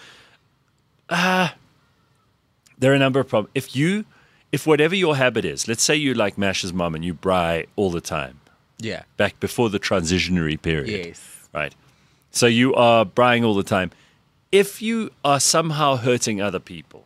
Uh, there are a number of problems. If you, if whatever your habit is, let's say you like Mash's mom and you braai all the time, Yeah. back before the transitionary period. Yes. Right. So you are braaiing all the time. If you are somehow hurting other people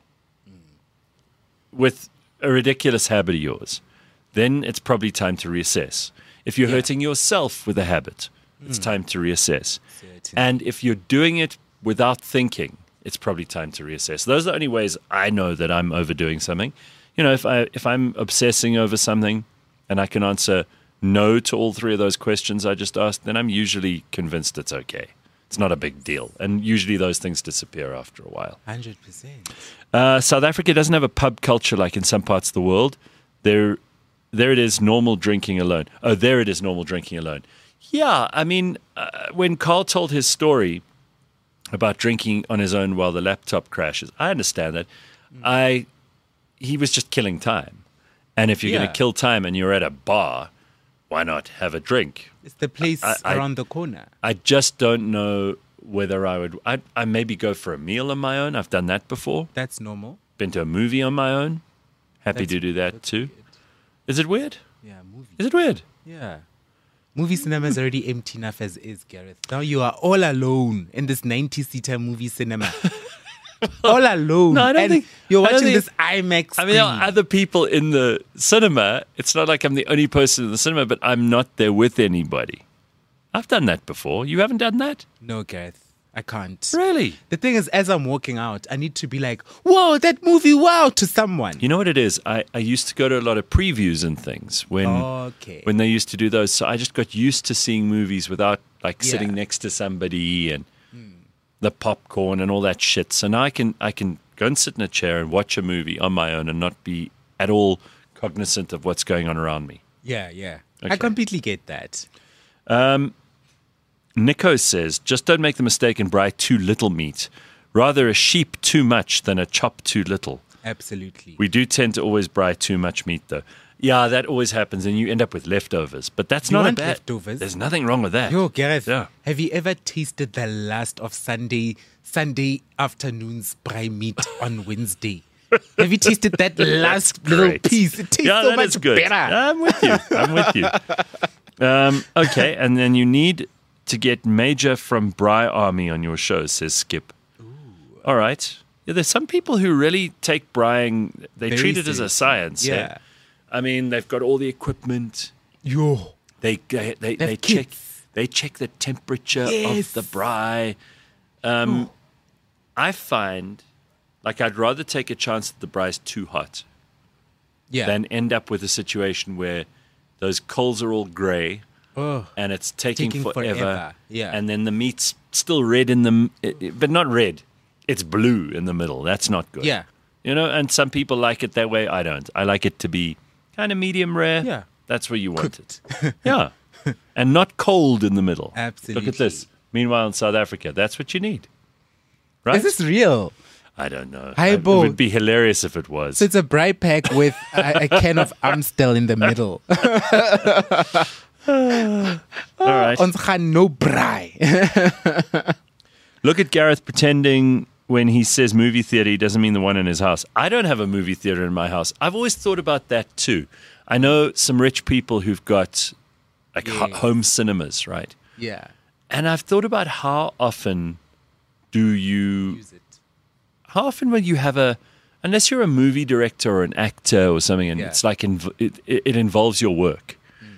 with a ridiculous habit of yours, then it's probably time to reassess. If you're Yeah. hurting yourself with a habit, it's time to reassess. Certainly. And if you're doing it without thinking, it's probably time to reassess. Those are the only ways I know that I'm overdoing something. You know, if I if I'm obsessing over something and I can answer no to all three of those questions I just asked, then I'm usually convinced it's okay. It's not a big deal. And usually those things disappear after a while. one hundred percent. Uh, South Africa doesn't have a pub culture like in some parts of the world. There, there it is, normal drinking alone. Oh, there it is, normal drinking alone. Yeah, I mean, uh, when Carl told his story about drinking on his own while the laptop crashes, I understand that. Mm. I, he was just killing time. And if you're going Yeah. to kill time and you're at a bar, why not have a drink? It's the place I- I- around the corner. I just don't know whether I would. I I maybe go for a meal on my own. I've done that before. That's normal. Been to a movie on my own. Happy That's- to do that that's too. weird. Is it weird? Yeah, movie. Is it weird? Yeah. Movie cinema is already empty enough as is, Gareth. Now you are all alone in this ninety-seater movie cinema. all alone. No, I don't and think- you're I don't watching think- this IMAX I mean, there screen. are other people in the cinema. It's not like I'm the only person in the cinema, but I'm not there with anybody. I've done that before. You haven't done that? No, Gareth. I can't. Really? The thing is, as I'm walking out, I need to be like, whoa, that movie, wow, to someone. You know what it is? I, I used to go to a lot of previews and things when Okay. when they used to do those. So I just got used to seeing movies without like Yeah. sitting next to somebody and the popcorn and all that shit. So now I can I can go and sit in a chair and watch a movie on my own and not be at all cognizant of what's going on around me. Yeah, yeah. I Okay. completely get that. Nico says, just don't make the mistake and braai too little meat. Rather a sheep too much than a chop too little. Absolutely. We do tend to always braai too much meat, though. Yeah, that always happens, and you end up with leftovers. But that's You not a want bad. leftovers? There's nothing wrong with that. Yo, Gareth, Yeah. have you ever tasted the last of Sunday Sunday afternoon's braai meat on Wednesday? Have you tasted that last little Great. piece? It tastes Yeah, so that much is good. better. I'm with you. I'm with you. Um, okay, and then you need to get Major from Braai Army on your show, says Skip. All right. Yeah, there's some people who really take braaiing, they Very treat it as a seriously. science. eh? Yeah. I mean, they've got all the equipment. Yo. They they they, they have check kits. they check the temperature Yes. of the braai. Um, I find like I'd rather take a chance that the braai is too hot Yeah. than end up with a situation where those coals are all grey oh. and it's taking, Taking forever, forever, yeah. and then the meat's still red in the m- it- it- but not red. It's blue in the middle. That's not good. Yeah. You know, and some people like it that way. I don't. I like it to be kind of medium rare. Yeah. That's where you want Cooked. it. Yeah. And not cold in the middle. Look Absolutely. at this. Meanwhile, in South Africa, that's what you need. Right? Is this real? I don't know. Hi, I- it Bo. would be hilarious if it was. So it's a braai pack with a, a can of Amstel in the middle. All right. Ons gaan no braai. Look at Gareth pretending when he says movie theater, he doesn't mean the one in his house. I don't have a movie theater in my house. I've always thought about that too. I know some rich people who've got like ho- Yes. home cinemas, right? Yeah. And I've thought about how often do you, Use it. how often will you have a, unless you're a movie director or an actor or something, and Yeah. it's like inv- it, it, it involves your work.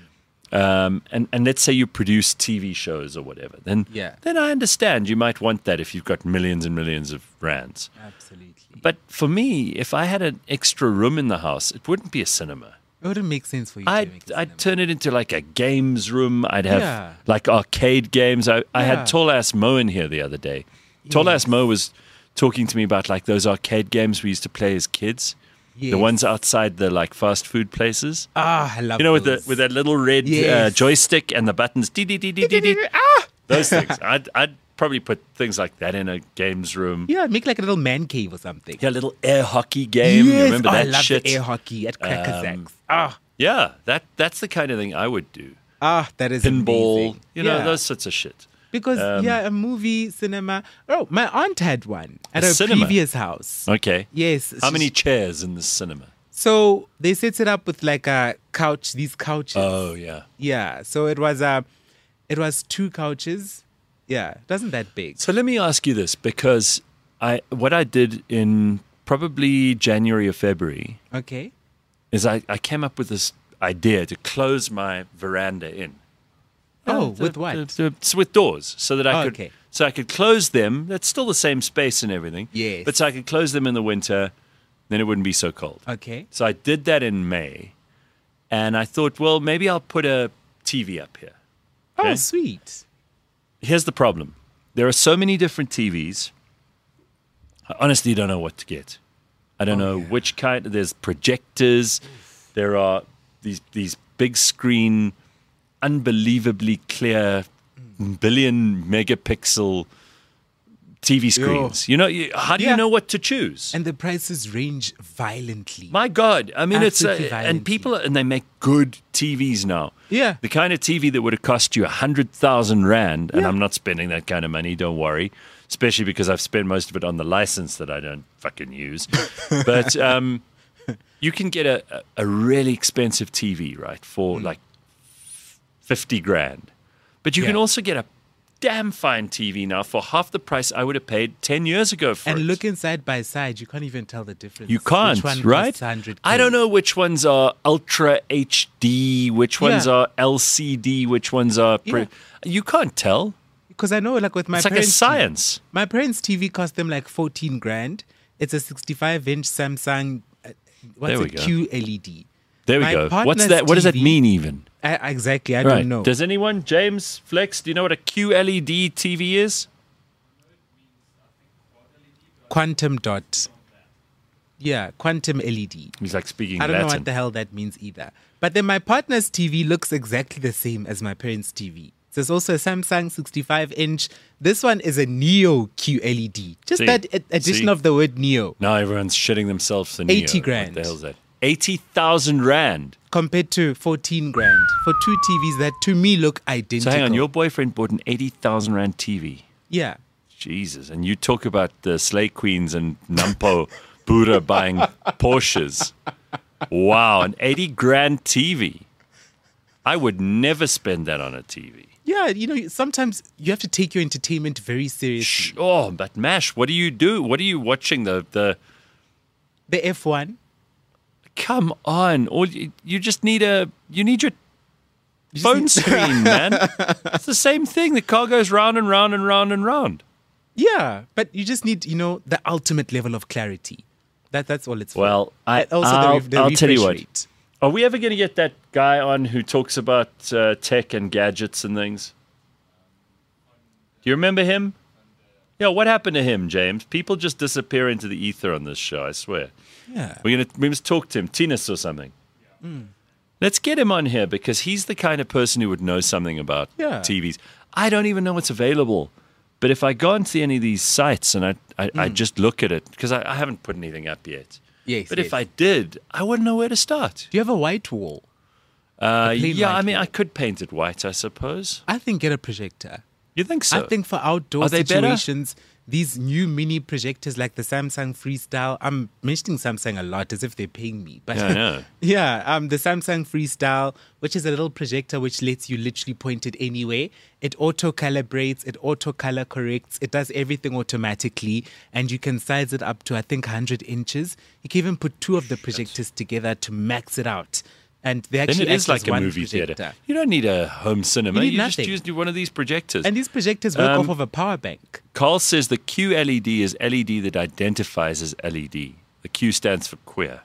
Um, and, and let's say you produce T V shows or whatever, then Yeah. then I understand you might want that if you've got millions and millions of rands. Absolutely. But for me, if I had an extra room in the house, it wouldn't be a cinema. It wouldn't make sense for you to I'd make a I'd cinema. turn it into like a games room. I'd have Yeah. like arcade games. I, I Yeah. had Tall Ass Mo in here the other day. Tall Ass Mo was talking to me about like those arcade games we used to play as kids. The Yes. ones outside the like fast food places. Ah, I love You know, with the those. with that little red uh, Yes. joystick and the buttons. Dee, dee, dee, dee, dee, dee. Ah! Those things. I'd I'd probably put things like that in a games room. Yeah, make like a little man cave or something. Yeah, a little air hockey game. You Yes. remember Oh, that I love shit? the air hockey at Cracker Um, Zacks. Ah, Yeah, that that's the kind of thing I would do. ah, that is Pinball, amazing. you know, Yeah. those sorts of shit. Because um, yeah, a movie cinema. Oh, my aunt had one at A her cinema? previous house. Okay. Yes. How she- many chairs in the cinema? So they set it up with like a couch. These couches. Oh, yeah. Yeah. So it was uh, it was two couches. Yeah, it wasn't that big. So let me ask you this, because I what I did in probably January or February Okay. is I, I came up with this idea to close my veranda in. Oh, the- with what? the- the- it's with doors, so that I Oh, could, okay. so I could close them. That's still the same space and everything. Yes. But so I could close them in the winter, then it wouldn't be so cold. Okay. So I did that in May, and I thought, well, maybe I'll put a T V up here. Oh, Okay. sweet. Here's the problem: there are so many different T Vs. I honestly don't know what to get. I don't know which kind. There's projectors. There are these these big screen, unbelievably clear, billion megapixel T V screens. You know, you, how do you Yeah. know what to choose? And the prices range violently. My God, I mean, it's Absolutely uh, violently. and people and they make good T Vs now. Yeah. the kind of T V that would have cost you a hundred thousand rand, and Yeah. I'm not spending that kind of money. Don't worry, especially because I've spent most of it on the license that I don't fucking use. But um, you can get a, a a really expensive T V, right, for like fifty grand. But you can Yeah. also get a damn fine T V now for half the price I would have paid ten years ago for And it. looking side by side, you can't even tell the difference. You can't, Which one right? costs one hundred I don't know which ones are Ultra H D, which ones Yeah. are L C D, which ones are. Pre- Yeah. You can't tell. Because I know, like with my It's like a parents' science. My parents' T V cost them like fourteen grand. It's a sixty-five inch Samsung. Uh, what's There we it? go. Q L E D. There we My go. What's partner's that? What does that T V mean, even? I, exactly. I right. don't know. Does anyone, James Flex, do you know what a Q L E D T V is? Quantum dot. Yeah, quantum L E D. He's like speaking I don't Latin. know what the hell that means either. But then my partner's T V looks exactly the same as my parents' T V. There's also a Samsung sixty-five inch. This one is a Neo Q L E D. Just See? that ad- addition See? of the word Neo Now everyone's shitting themselves for eighty Neo. grand. What the hell's that? eighty thousand rand. compared to fourteen grand for two T Vs that to me look identical. So hang on, your boyfriend bought an eighty thousand rand T V. Yeah. Jesus. And you talk about the Slay Queens and Nampo Buddha buying Porsches. Wow, an eighty grand T V. I would never spend that on a T V. Yeah, you know, sometimes you have to take your entertainment very seriously. Shh. Oh, but Mash, what do you do? What are you watching? The the The F one. Come on. All you, you just need a you need your phone need- screen, man. It's the same thing. The car goes round and round and round and round. Yeah, but you just need, you know, the ultimate level of clarity. That That's all it's for. Well, I, And also I'll, the, re- the I'll tell you refresh what. rate. Are we ever going to get that guy on who talks about uh, tech and gadgets and things? Do you remember him? Yeah, what happened to him, James? People just disappear into the ether on this show, I swear. Yeah. We're gonna we must talk to him, Tinas or something. Mm. Let's get him on here because he's the kind of person who would know something about Yeah. T Vs. I don't even know what's available. But if I go onto any of these sites and I, I, I just look at it, because I, I haven't put anything up yet. Yes, But yes. if I did, I wouldn't know where to start. Do you have a white wall? Uh, plain yeah, white I mean, wall. I could paint it white, I suppose. I think get a projector. You think so? I think for outdoor Are they better? situations, these new mini projectors like the Samsung Freestyle, I'm mentioning Samsung a lot as if they're paying me. But Yeah, I know. yeah, um, the Samsung Freestyle, which is a little projector which lets you literally point it anywhere. It auto calibrates, it auto color corrects, it does everything automatically, and you can size it up to I think one hundred inches. You can even put two of the projectors together to max it out. And they Then actually it is act as like a one movie projector. theater. You don't need a home cinema. You need You, just nothing. use one of these projectors. And these projectors work Um, off of a power bank. Carl says the Q L E D is L E D that identifies as L E D. The Q stands for queer.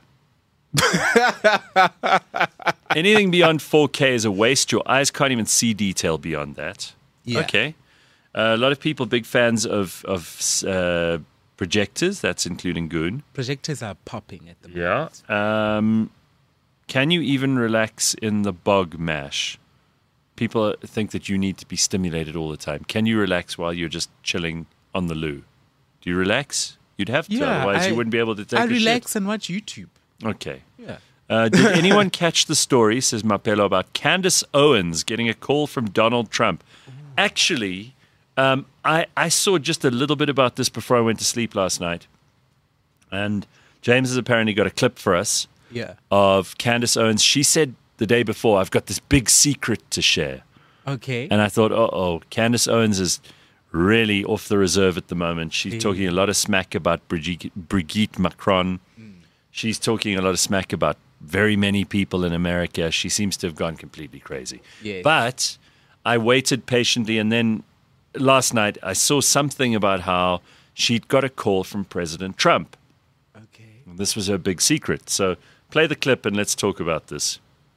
Anything beyond four K is a waste. Your eyes can't even see detail beyond that. Yeah. Okay. Uh, a lot of people big fans of of uh, projectors. That's including Goon. Projectors are popping at the moment. Yeah. Um, can you even relax in the bog mash? People think that you need to be stimulated all the time. Can you relax while you're just chilling on the loo? Do you relax? You'd have to, Yeah, otherwise I- you wouldn't be able to take I a relax and watch YouTube. shit. Okay. Yeah. Uh, did anyone catch the story, says Mapelo, about Candace Owens getting a call from Donald Trump? Actually, um, I, I saw just a little bit about this before I went to sleep last night. And James has apparently got a clip for us Yeah. of Candace Owens. She said the day before, I've got this big secret to share. Okay. And I thought, uh oh, Candace Owens is really off the reserve at the moment. She's Yeah. talking a lot of smack about Brigitte, Brigitte Macron. She's talking a lot of smack about very many people in America. She seems to have gone completely crazy. Yes. But I waited patiently, and then last night I saw something about how she'd got a call from President Trump. Okay. This was her big secret. So play the clip and let's talk about this.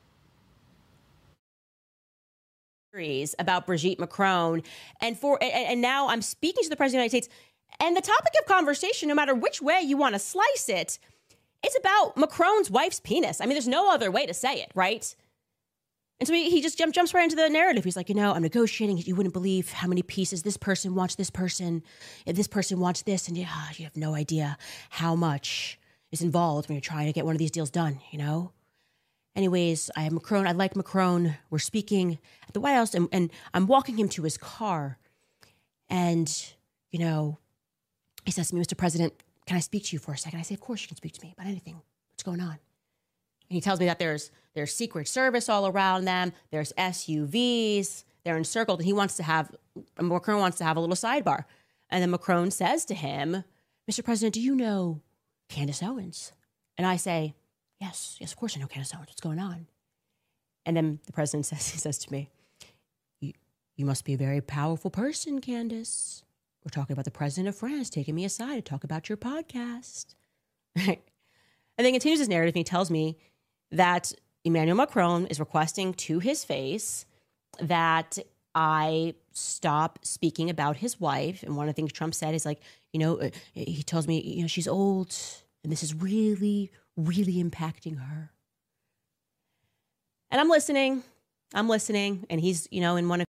About Brigitte Macron, and for and, and now I'm speaking to the President of the United States, and the topic of conversation, no matter which way you want to slice it, it's about Macron's wife's penis. I mean, there's no other way to say it, right? And so he, he just jump, jumps right into the narrative. He's like, you know, I'm negotiating. You wouldn't believe how many pieces this person wants this person, if this person wants this, and yeah, you have no idea how much is involved when you're trying to get one of these deals done, you know? Anyways, I have Macron. I like Macron. We're speaking at the White House, and, and I'm walking him to his car. And, you know, he says to me, Mister President, can I speak to you for a second? I say, of course you can speak to me about anything. What's going on? And he tells me that there's there's Secret Service all around them. There's S U Vs. They're encircled. And he wants to have, Macron wants to have a little sidebar. And then Macron says to him, Mister President, do you know Candace Owens? And I say, Yes, yes, of course I know Candace Owens. What's going on? And then the president says, he says to me, you, you must be a very powerful person, Candace. We're talking about the president of France taking me aside to talk about your podcast. And then continues his narrative, and he tells me that Emmanuel Macron is requesting to his face that I stop speaking about his wife. And one of the things Trump said is like, you know, he tells me, you know, she's old and this is really, really impacting her. And I'm listening. I'm listening. And he's, you know, in one of.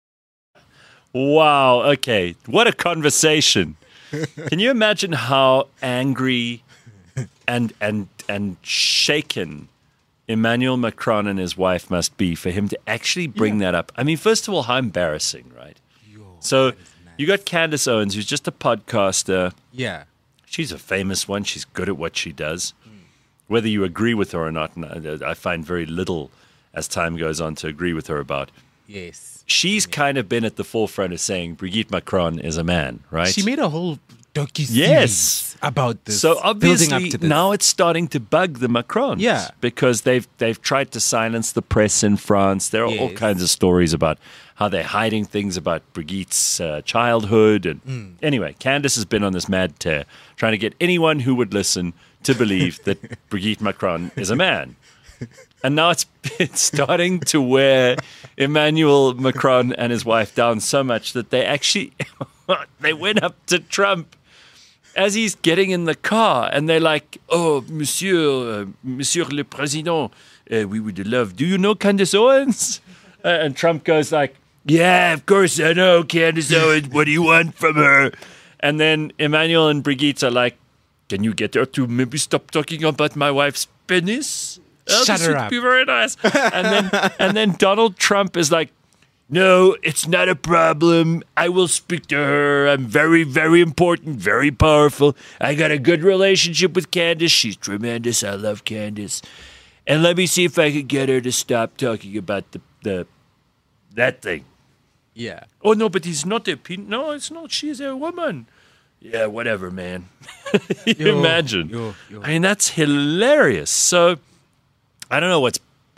Wow. Okay. What a conversation. Can you imagine how angry and and and shaken Emmanuel Macron and his wife must be for him to actually bring yeah. that up? I mean, first of all, how embarrassing, right? Yo, so nice. You got Candace Owens, who's just a podcaster. Yeah. She's a famous one. She's good at what she does. Mm. Whether you agree with her or not, and I find very little as time goes on to agree with her about. Yes. She's yeah. kind of been at the forefront of saying Brigitte Macron is a man, right? She made a whole docu-series yes. about this. So obviously up to this. now it's starting to bug the Macrons. Yeah. Because they've they've tried to silence the press in France. There are yes. all kinds of stories about how they're hiding things about Brigitte's uh, childhood. And mm. anyway, Candace has been on this mad tear trying to get anyone who would listen to believe that Brigitte Macron is a man. And now it's, it's starting to wear Emmanuel Macron and his wife down so much that they actually they went up to Trump as he's getting in the car, and they're like, "Oh, Monsieur, uh, Monsieur le Président, uh, we would love. Do you know Candace Owens?" Uh, and Trump goes like, "Yeah, of course I know Candace Owens. What do you want from her?" And then Emmanuel and Brigitte are like, "Can you get her to maybe stop talking about my wife's penis? Oh, Shut this her would up. be very nice." And then and then Donald Trump is like, "No, it's not a problem. I will speak to her. I'm very, very important, very powerful. I got a good relationship with Candace. She's tremendous. I love Candace. And let me see if I can get her to stop talking about the, the that thing." Yeah. "Oh, no, but he's not a pe- No, it's not. She's a woman." "Yeah, whatever, man." You Yo, imagine. yo, yo. I mean, that's hilarious. So, I don't know what's...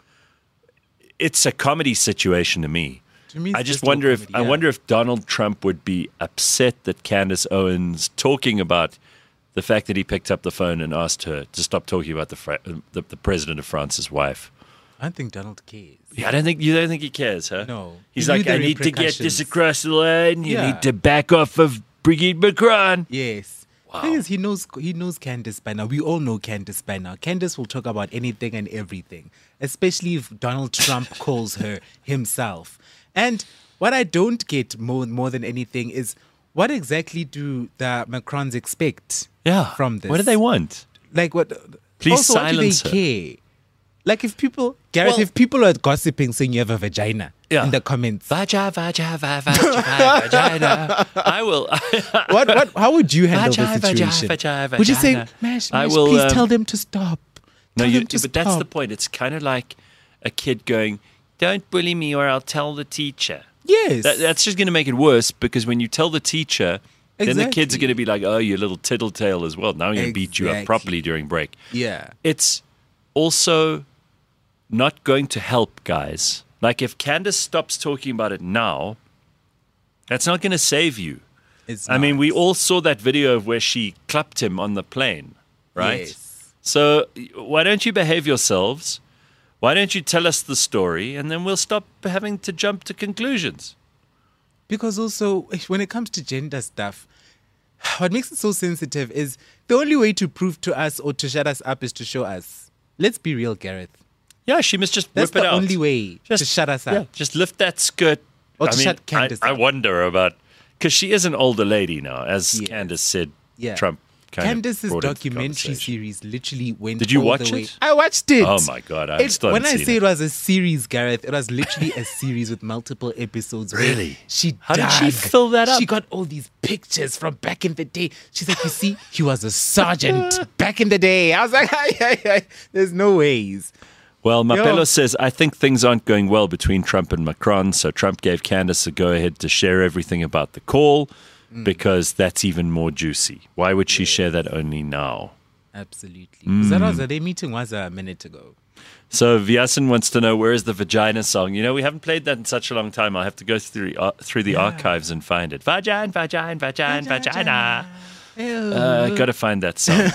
It's a comedy situation to me. To me, I it's just all wonder if comedy, I yeah. wonder if Donald Trump would be upset that Candace Owens talking about the fact that he picked up the phone and asked her to stop talking about the fra- the, the president of France's wife. I don't think Donald cares. Yeah, I don't think you don't think he cares, huh? No. He's He knew like, the "I need to get this repercussions." across the line. You Yeah. need to back off of Brigitte Macron." Yes. Wow. Thing is, he knows he knows Candace by now. We all know Candace by now. Candace will talk about anything and everything, especially if Donald Trump calls her himself. And what I don't get more more than anything is what exactly do the Macrons expect Yeah. from this? What do they want? Like what? Please also, silence what her. do they care? Like if people, Gareth, Well- if people are gossiping saying you have a vagina Yeah. in the comments, Vaja, vaja, vaja, vaja, vagina. I will. what, what, how would you handle Vagina, the situation? vagina, vagina, Would you say, vagina. Mash, I Mash, will, please um, tell them to stop? No, Tell you, them to but that's the stop." point. It's kind of like a kid going, "Don't bully me or I'll tell the teacher." Yes. That, that's just going to make it worse, because when you tell the teacher, then the kids are Exactly. going to be like, "Oh, you little tittletale as well. Now I'm going to beat you up Exactly. properly during break." yeah. It's also not going to help, guys. Like, if Candace stops talking about it now, that's not going to save you. It's I mean, not. we all saw that video of where she clapped him on the plane, right? Yes. So why don't you behave yourselves? Why don't you tell us the story, and then we'll stop having to jump to conclusions? Because also, when it comes to gender stuff, what makes it so sensitive is the only way to prove to us or to shut us up is to show us. Let's be real, Gareth. Yeah, she must just That's whip it the out. only way to shut us up. Yeah, just lift that skirt. Or I to mean, shut Candace I, I up. wonder about, because she is an older lady now, as Yes. Candace said. Yeah. Trump kind Candace's of brought into the documentary conversation. series literally went Did you all watch the way. it? I watched it. Oh my God, I It- still When haven't I seen say it. it was a series, Gareth, it was literally a series with multiple episodes. where Really? She How did she dug. fill that up? She got all these pictures from back in the day. She's like, you see, he was a sergeant back in the day. I was like, ay, ay, ay. There's no ways. Well, Mapelo Yo. says, "I think things aren't going well between Trump and Macron, so Trump gave Candace a go-ahead to share everything about the call, Mm. because that's even more juicy. Why would she share that only now?" Absolutely. Mm. That was, their meeting was a minute ago. So Vyasan wants to know, where is the vagina song? You know, we haven't played that in such a long time. I'll have to go through uh, through the archives and find it. Vagina, vagina, vagina, vagina. Uh, got to find that song.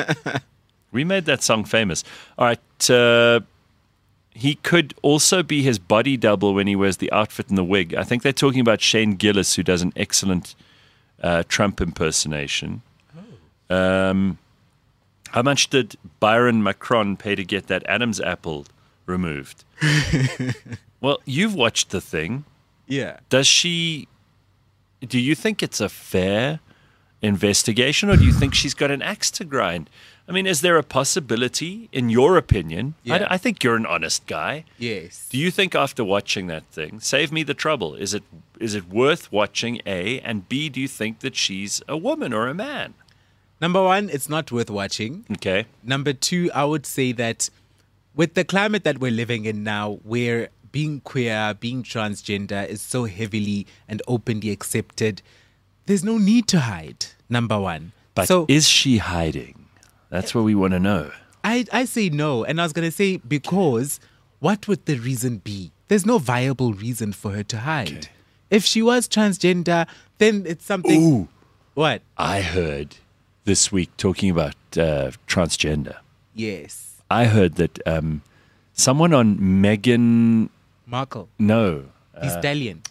We made that song famous. All right. Uh, he could also be his body double when he wears the outfit and the wig. I think they're talking about Shane Gillis, who does an excellent uh, Trump impersonation. Um, How much did Byron Macron pay to get that Adam's apple removed? Well, you've watched the thing. Yeah. Does she, do you think it's a fair investigation, or do you think she's got an axe to grind? I mean, is there a possibility, in your opinion? Yeah. I, I think you're an honest guy. Yes. Do you think after watching that thing, save me the trouble, is it is it worth watching, A? And B, do you think that she's a woman or a man? Number one, it's not worth watching. Okay. Number two, I would say that with the climate that we're living in now, where being queer, being transgender is so heavily and openly accepted, there's no need to hide, number one. But so is she hiding? That's what we want to know. I, I say no. And I was going to say, because what would the reason be? There's no viable reason for her to hide. Okay. If she was transgender, then it's something. Ooh. What? I heard this week talking about uh, transgender. Yes. I heard that um, someone on Meghan, Markle. no, The stallion.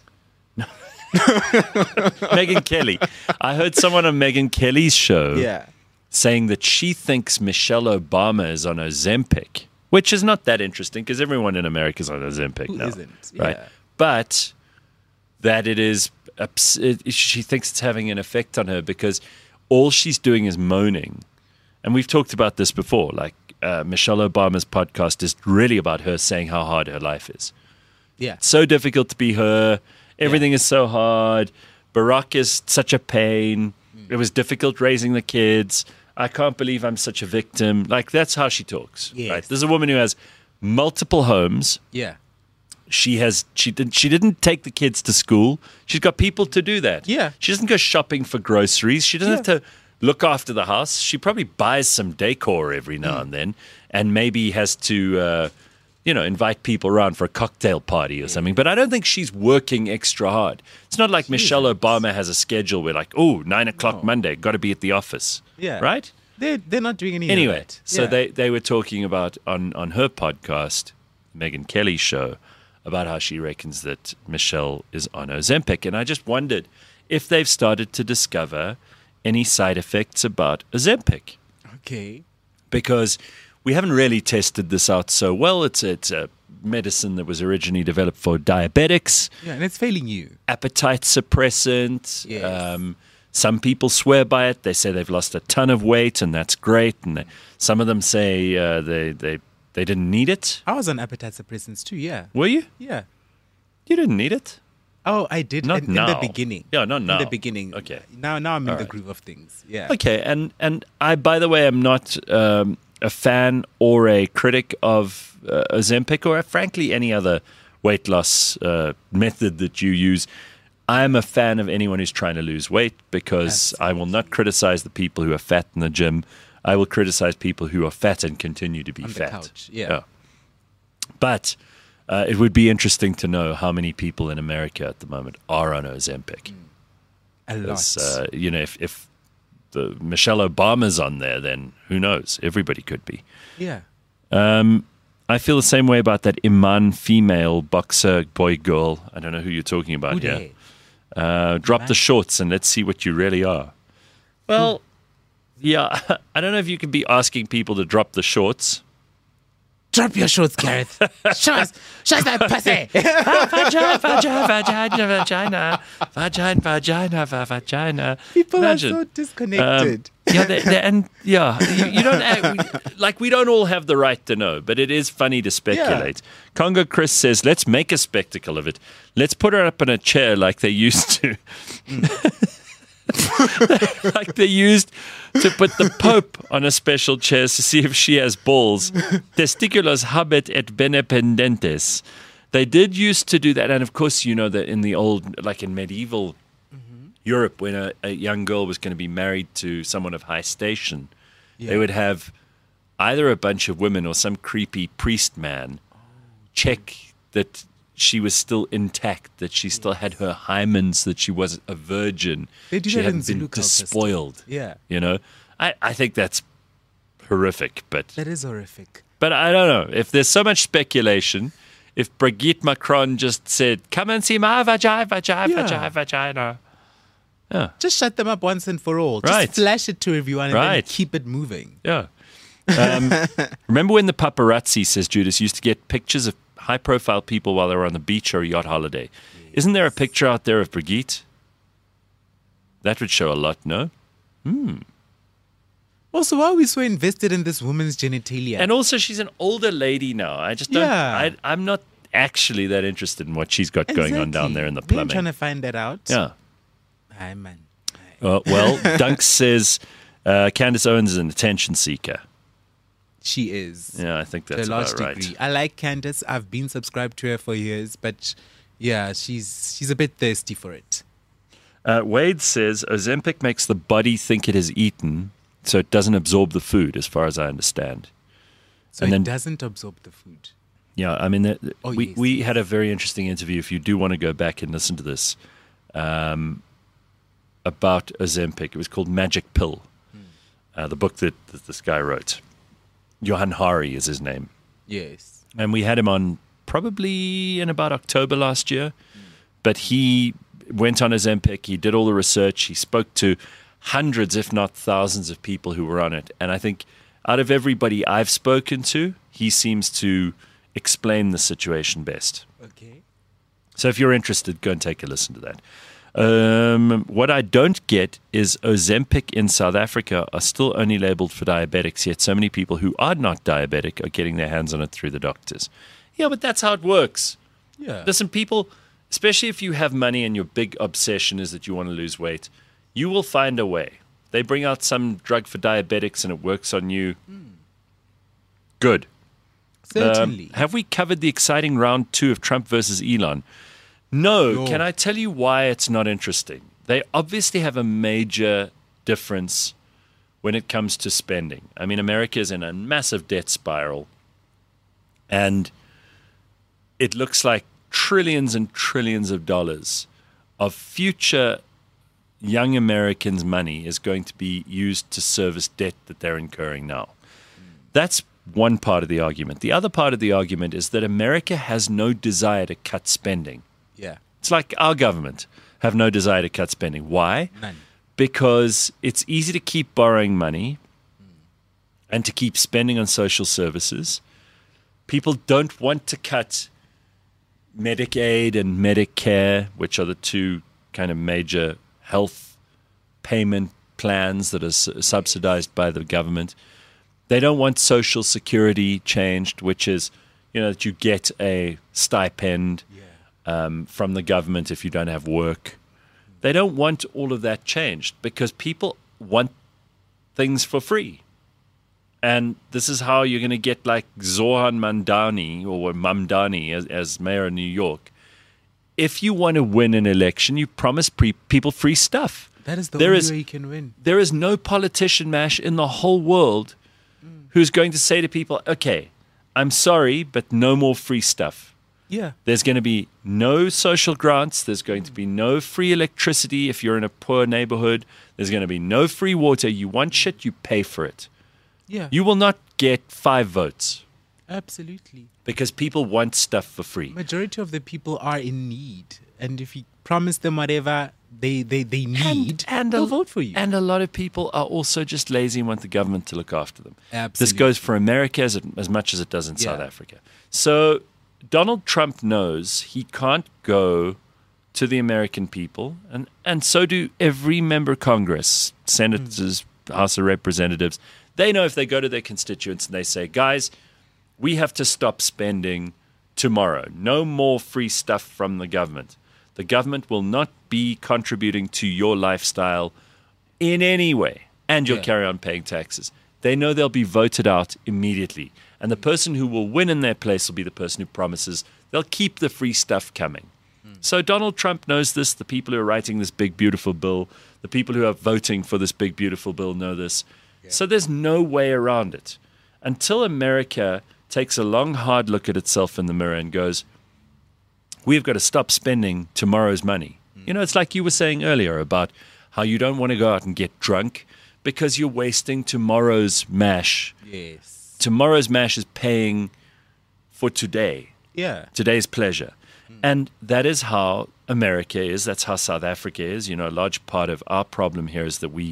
Megyn Kelly. I heard someone on Megyn Kelly's show Yeah. saying that she thinks Michelle Obama is on Ozempic, which is not that interesting because everyone in America is on Ozempic Who now. isn't? Right? Yeah. But that it is, ups- it, she thinks it's having an effect on her because all she's doing is moaning. And we've talked about this before. Like uh, Michelle Obama's podcast is really about her saying how hard her life is. Yeah. So difficult to be her. Everything is so hard. Barack is such a pain. It was difficult raising the kids. I can't believe I'm such a victim. Like, that's how she talks. Yes. Right? There's a woman who has multiple homes. Yeah. She has she didn't she didn't take the kids to school. She's got people to do that. Yeah. She doesn't go shopping for groceries. She doesn't Yeah. have to look after the house. She probably buys some decor every now Mm. and then, and maybe has to uh, you know, invite people around for a cocktail party or something. But I don't think she's working extra hard. It's not like Michelle Obama has a schedule where like, oh, nine o'clock No. Monday, got to be at the office. Yeah. Right? They're, they're not doing any of Anyway, that. so Yeah. they, they were talking about on, on her podcast, Megyn Kelly's show, about how she reckons that Michelle is on Ozempic. And I just wondered if they've started to discover any side effects about Ozempic. Okay. Because we haven't really tested this out so well. It's, it's a medicine that was originally developed for diabetics, Yeah, and it's failing you. appetite suppressant. Yes. Um, some people swear by it. They say they've lost a ton of weight, and that's great. And they, some of them say uh, they, they, they didn't need it. I was on appetite suppressants too, yeah. Were you? Yeah. You didn't need it. Oh, I did Not in, in now. the beginning. Yeah, not now. In the beginning. Okay. Now now I'm in All the right. groove of things. Yeah. Okay, and and I, by the way, am not um, a fan or a critic of uh, Ozempic or, frankly, any other weight loss uh, method that you use. I am a fan of anyone who's trying to lose weight because I will not criticize the people who are fat in the gym. I will criticize people who are fat and continue to be On the fat. couch, yeah. But uh, it would be interesting to know how many people in America at the moment are on Ozempic. A lot. Because, uh, you know, if, if the Michelle Obama's on there, then who knows? Everybody could be. yeah. Um, I feel the same way about that Iman female boxer boy girl. I don't know who you're talking about Who here. dey? Uh, drop the shorts and let's see what you really are. Well, yeah, I don't know if you can be asking people to drop the shorts. Drop your shorts, Gareth. show us, show us that pussy. Vagina, vagina, vagina, vagina, vagina, vagina, va- vagina. People Imagine. are so disconnected. Um, yeah, they, they, and yeah, you, you don't act, like we don't all have the right to know, but it is funny to speculate. Congo Chris says, "Let's make a spectacle of it. Let's put her up in a chair like they used to, like they used to put the Pope on a special chair to see if she has balls. Testiculos habet et benependentes." They did used to do that, and of course, you know that in the old, like in medieval Europe, when a, a young girl was going to be married to someone of high station, they would have either a bunch of women or some creepy priest man check that she was still intact, that she still had her hymens, that she wasn't a virgin, They do she that in hadn't been Zulu culture still. despoiled. Yeah. You know, I, I think that's horrific, but That is horrific. but I don't know if there's so much speculation. If Brigitte Macron just said, "Come and see my vagina, vagina, Yeah. vagina, vagina," Just shut them up once and for all. Just Right. flash it to everyone and then Right. keep it moving. yeah. Um, remember when the paparazzi, says Judas, used to get pictures of high-profile people while they were on the beach or a yacht holiday? Yes. Isn't there a picture out there of Brigitte? That would show a lot, no? Hmm. Also, why are we so invested in this woman's genitalia? And also, she's an older lady now. I just don't. Yeah. I, I'm not actually that interested in what she's got exactly. going on down there in the We're plumbing. trying to find that out. Yeah. Hi, man. Uh, well, Dunk says uh, Candace Owens is an attention seeker. She is. Yeah, I think that's to a large about degree. right. I like Candace. I've been subscribed to her for years, but yeah, she's she's a bit thirsty for it. Uh, Wade says Ozempic makes the body think it has eaten, so it doesn't absorb the food, as far as I understand. So And it then- doesn't absorb the food. Yeah, I mean, that, Oh, we, yes, we yes. had a very interesting interview, if you do want to go back and listen to this, um, about Ozempic. It was called Magic Pill, uh, the book that, that this guy wrote. Johan Hari is his name. Yes. And we had him on probably in about October last year. But he went on Ozempic. He did all the research. He spoke to hundreds, if not thousands, of people who were on it. And I think out of everybody I've spoken to, he seems to explain the situation best. Okay. So if you're interested, go and take a listen to that. Um, what I don't get is Ozempic in South Africa are still only labeled for diabetics, yet so many people who are not diabetic are getting their hands on it through the doctors. Yeah, but that's how it works. Yeah. Listen, people, especially if you have money and your big obsession is that you want to lose weight, you will find a way. They bring out some drug for diabetics and it works on you. Good. Certainly. Um, have we covered the exciting round two of Trump versus Elon? No. No. Can I tell you why it's not interesting? They obviously have a major difference when it comes to spending. I mean, America is in a massive debt spiral. And it looks like trillions and trillions of dollars of future young Americans' money is going to be used to service debt that they're incurring now. That's one part of the argument. The other part of the argument is that America has no desire to cut spending. Yeah. It's like our government have no desire to cut spending. Why? None. Because it's easy to keep borrowing money and to keep spending on social services. People don't want to cut Medicaid and Medicare, which are the two kind of major health payment plans that are s- subsidized by the government. They don't want Social Security changed, which is, you know, that you get a stipend um, from the government if you don't have work. They don't want all of that changed because people want things for free. And this is how you're going to get like Zohan Mamdani or Mamdani as, as mayor of New York. If you want to win an election, you promise pre- people free stuff. That is the There only is- way you can win. There is no politician, Mash, in the whole world who's going to say to people, okay, I'm sorry, but no more free stuff. Yeah. There's going to be no social grants. There's going to be no free electricity if you're in a poor neighborhood. There's going to be no free water. You want shit, you pay for it. Yeah. You will not get five votes Absolutely. because people want stuff for free. Majority of the people are in need. And if you promise them whatever they, they, they need, and they'll a, vote for you. And a lot of people are also just lazy and want the government to look after them. This Absolutely. goes for America as, as much as it does in Yeah. South Africa. So Donald Trump knows he can't go to the American people, and, and so do every member of Congress, senators, House of Representatives. They know if they go to their constituents and they say, guys, we have to stop spending tomorrow. No more free stuff from the government. The government will not be contributing to your lifestyle in any way, and you'll Yeah. carry on paying taxes. They know they'll be voted out immediately. And the person who will win in their place will be the person who promises they'll keep the free stuff coming. So Donald Trump knows this. The people who are writing this big, beautiful bill, the people who are voting for this big, beautiful bill know this. So there's no way around it. Until America takes a long, hard look at itself in the mirror and goes, we've got to stop spending tomorrow's money. You know, it's like you were saying earlier about how you don't want to go out and get drunk because you're wasting tomorrow's mash. Yes. Tomorrow's mash is paying for today, Yeah. today's pleasure. And that is how America is. That's how South Africa is. You know, a large part of our problem here is that we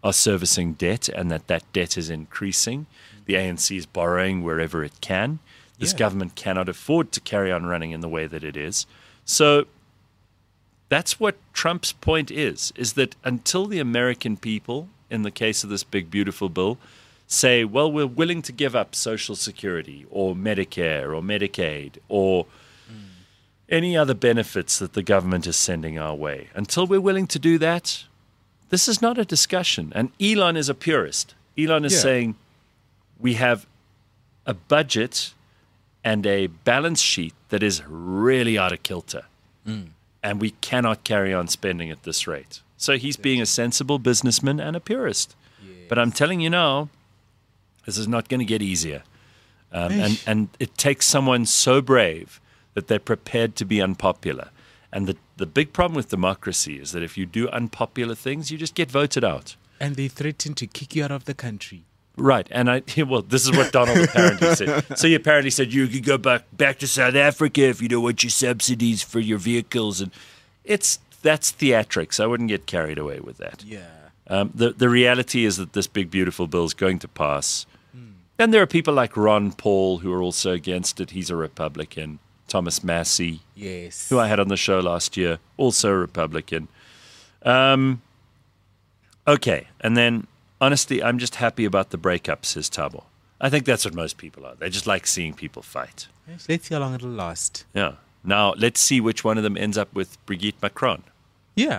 are servicing debt and that that debt is increasing. The A N C is borrowing wherever it can. This Yeah. government cannot afford to carry on running in the way that it is. So that's what Trump's point is, is that until the American people, in the case of this big, beautiful bill, say, well, we're willing to give up Social Security or Medicare or Medicaid or mm. any other benefits that the government is sending our way, until we're willing to do that, this is not a discussion. And Elon is a purist. Elon is Yeah. saying we have a budget and a balance sheet that is really out of kilter. Mm. And we cannot carry on spending at this rate. So he's being a sensible businessman and a purist. Yes. But I'm telling you now, this is not going to get easier. Um, and, and it takes someone so brave that they're prepared to be unpopular. And the, the big problem with democracy is that if you do unpopular things, you just get voted out. And they threaten to kick you out of the country. Right. And I, well, this is what Donald apparently said. So he apparently said, you could go back, back to South Africa if you don't want your subsidies for your vehicles. And it's, that's theatrics. I wouldn't get carried away with that. Yeah. Um, the, the reality is that this big, beautiful bill is going to pass. Mm. And there are people like Ron Paul who are also against it. He's a Republican. Thomas Massey, yes, who I had on the show last year, also a Republican. Um, okay. And then, honestly, I'm just happy about the breakup, says Thabo. I think that's what most people are. They just like seeing people fight. Let's see how long it'll last. Yeah. Now, let's see which one of them ends up with Brigitte Macron. Yeah.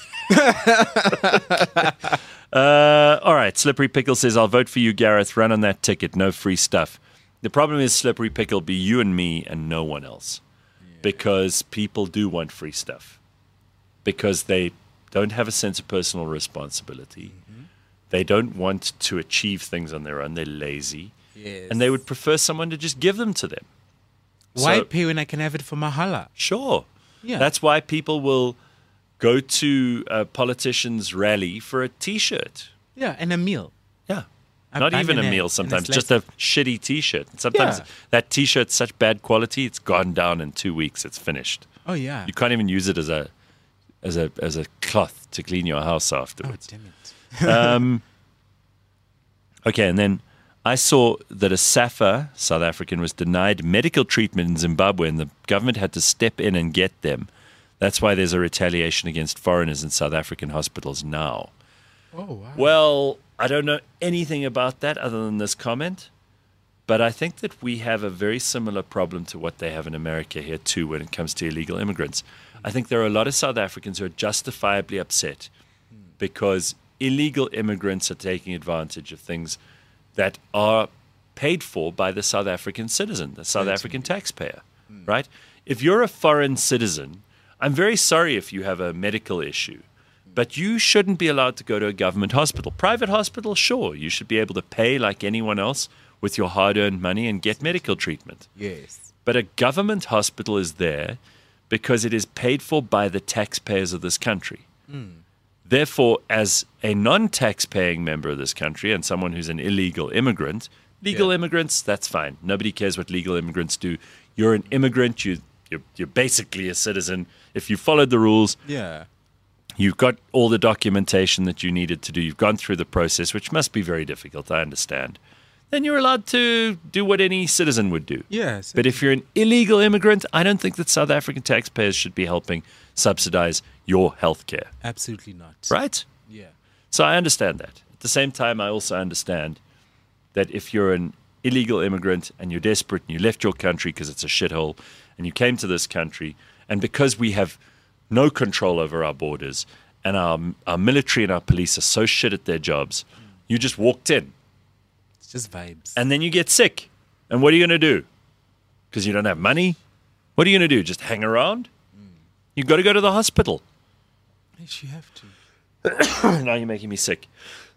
uh, all right. Slippery Pickle says, I'll vote for you, Gareth. Run on that ticket. No free stuff. The problem is, Slippery Pickle, be you and me and no one else. Yeah. Because people do want free stuff. Because they don't have a sense of personal responsibility. Mm-hmm. They don't want to achieve things on their own. They're lazy. Yes. And they would prefer someone to just give them to them. Why So, pay when I can have it for mahala? sure. Yeah. That's why people will go to a politician's rally for a T-shirt. Yeah, and a meal. Yeah. A Not bun even a and a- meal and a sometimes, slice. just a shitty T-shirt. Sometimes Yeah. that T-shirt's such bad quality, it's gone down in two weeks. It's finished. Oh yeah. You can't even use it as a as a as a cloth to clean your house Oh afterwards. damn it. Um, okay, and then I saw that a SAFA, South African, was denied medical treatment in Zimbabwe, and the government had to step in and get them. That's why there's a retaliation against foreigners in South African hospitals now. Oh wow. Well, I don't know anything about that other than this comment, but I think that we have a very similar problem to what they have in America here too when it comes to illegal immigrants. I think there are a lot of South Africans who are justifiably upset because illegal immigrants are taking advantage of things that are paid for by the South African citizen, the South African taxpayer, right? If you're a foreign citizen, I'm very sorry if you have a medical issue, but you shouldn't be allowed to go to a government hospital. Private hospital, sure, you should be able to pay like anyone else with your hard-earned money and get medical treatment. Yes. But a government hospital is there because it is paid for by the taxpayers of this country. Therefore, as a non-tax-paying member of this country and someone who's an illegal immigrant, legal Yeah. immigrants, that's fine. Nobody cares what legal immigrants do. You're an immigrant. You, you're, you're basically a citizen. If you followed the rules, Yeah. you've got all the documentation that you needed to do. You've gone through the process, which must be very difficult, I understand. Then you're allowed to do what any citizen would do. Yes. But if you're an illegal immigrant, I don't think that South African taxpayers should be helping subsidize your health care, Absolutely not. right? Yeah. So I understand that. At the same time, I also understand that if you're an illegal immigrant and you're desperate and you left your country because it's a shithole and you came to this country, and because we have no control over our borders and our, our military and our police are so shit at their jobs, you just walked in. It's just vibes. And then you get sick. And what are you going to do? Because you don't have money? What are you going to do? Just hang around? You've got to go to the hospital. Yes, you have to. Now you're making me sick.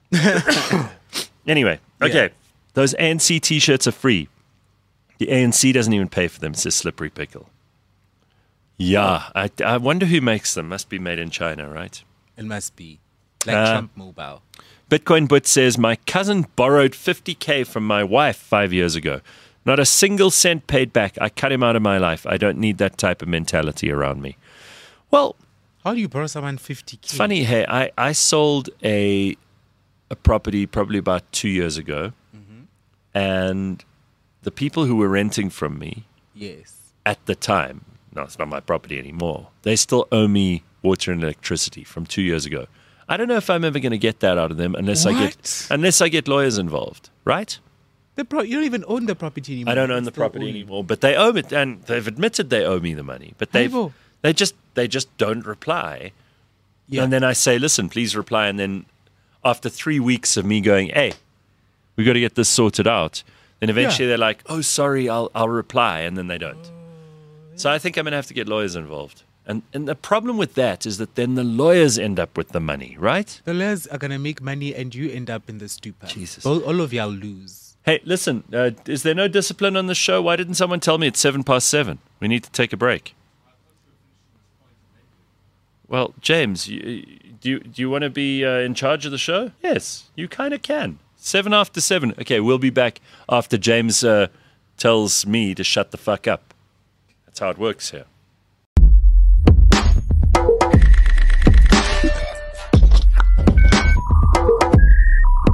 Anyway, okay. Yeah. Those A N C T-shirts are free. The A N C doesn't even pay for them, says Slippery Pickle. Yeah, I, I wonder who makes them. Must be made in China, right? It must be. Like Uh, Trump Mobile. Bitcoin But says, my cousin borrowed fifty K from my wife five years ago. Not a single cent paid back. I cut him out of my life. I don't need that type of mentality around me. Well, How do you borrow someone fifty K? it's funny, hey, I, I sold a a property probably about two years ago, mm-hmm. and the people who were renting from me Yes. at the time, no, it's not my property anymore, they still owe me water and electricity from two years ago. I don't know if I'm ever going to get that out of them unless I get What? unless I get lawyers involved, right? The pro- you don't even own the property anymore. I don't They own the still property own it. anymore, but they owe it, and they've admitted they owe me the money, but they've Aibo. they just they just don't reply. Yeah. And then I say, listen, please reply. And then after three weeks of me going, hey, we got to get this sorted out, then eventually Yeah. they're like, oh, sorry, I'll I'll reply, and then they don't. So I think I'm going to have to get lawyers involved. And and the problem with that is that then the lawyers end up with the money, right? The lawyers are going to make money and you end up in the stupor. Jesus. All, all of y'all lose. Hey, listen, uh, is there no discipline on the show? Why didn't someone tell me it's seven past seven? We need to take a break. Well, James, you, do you, do you want to be uh, in charge of the show? Yes, you kind of can. Seven after seven. Okay, we'll be back after James uh, tells me to shut the fuck up. That's how it works here.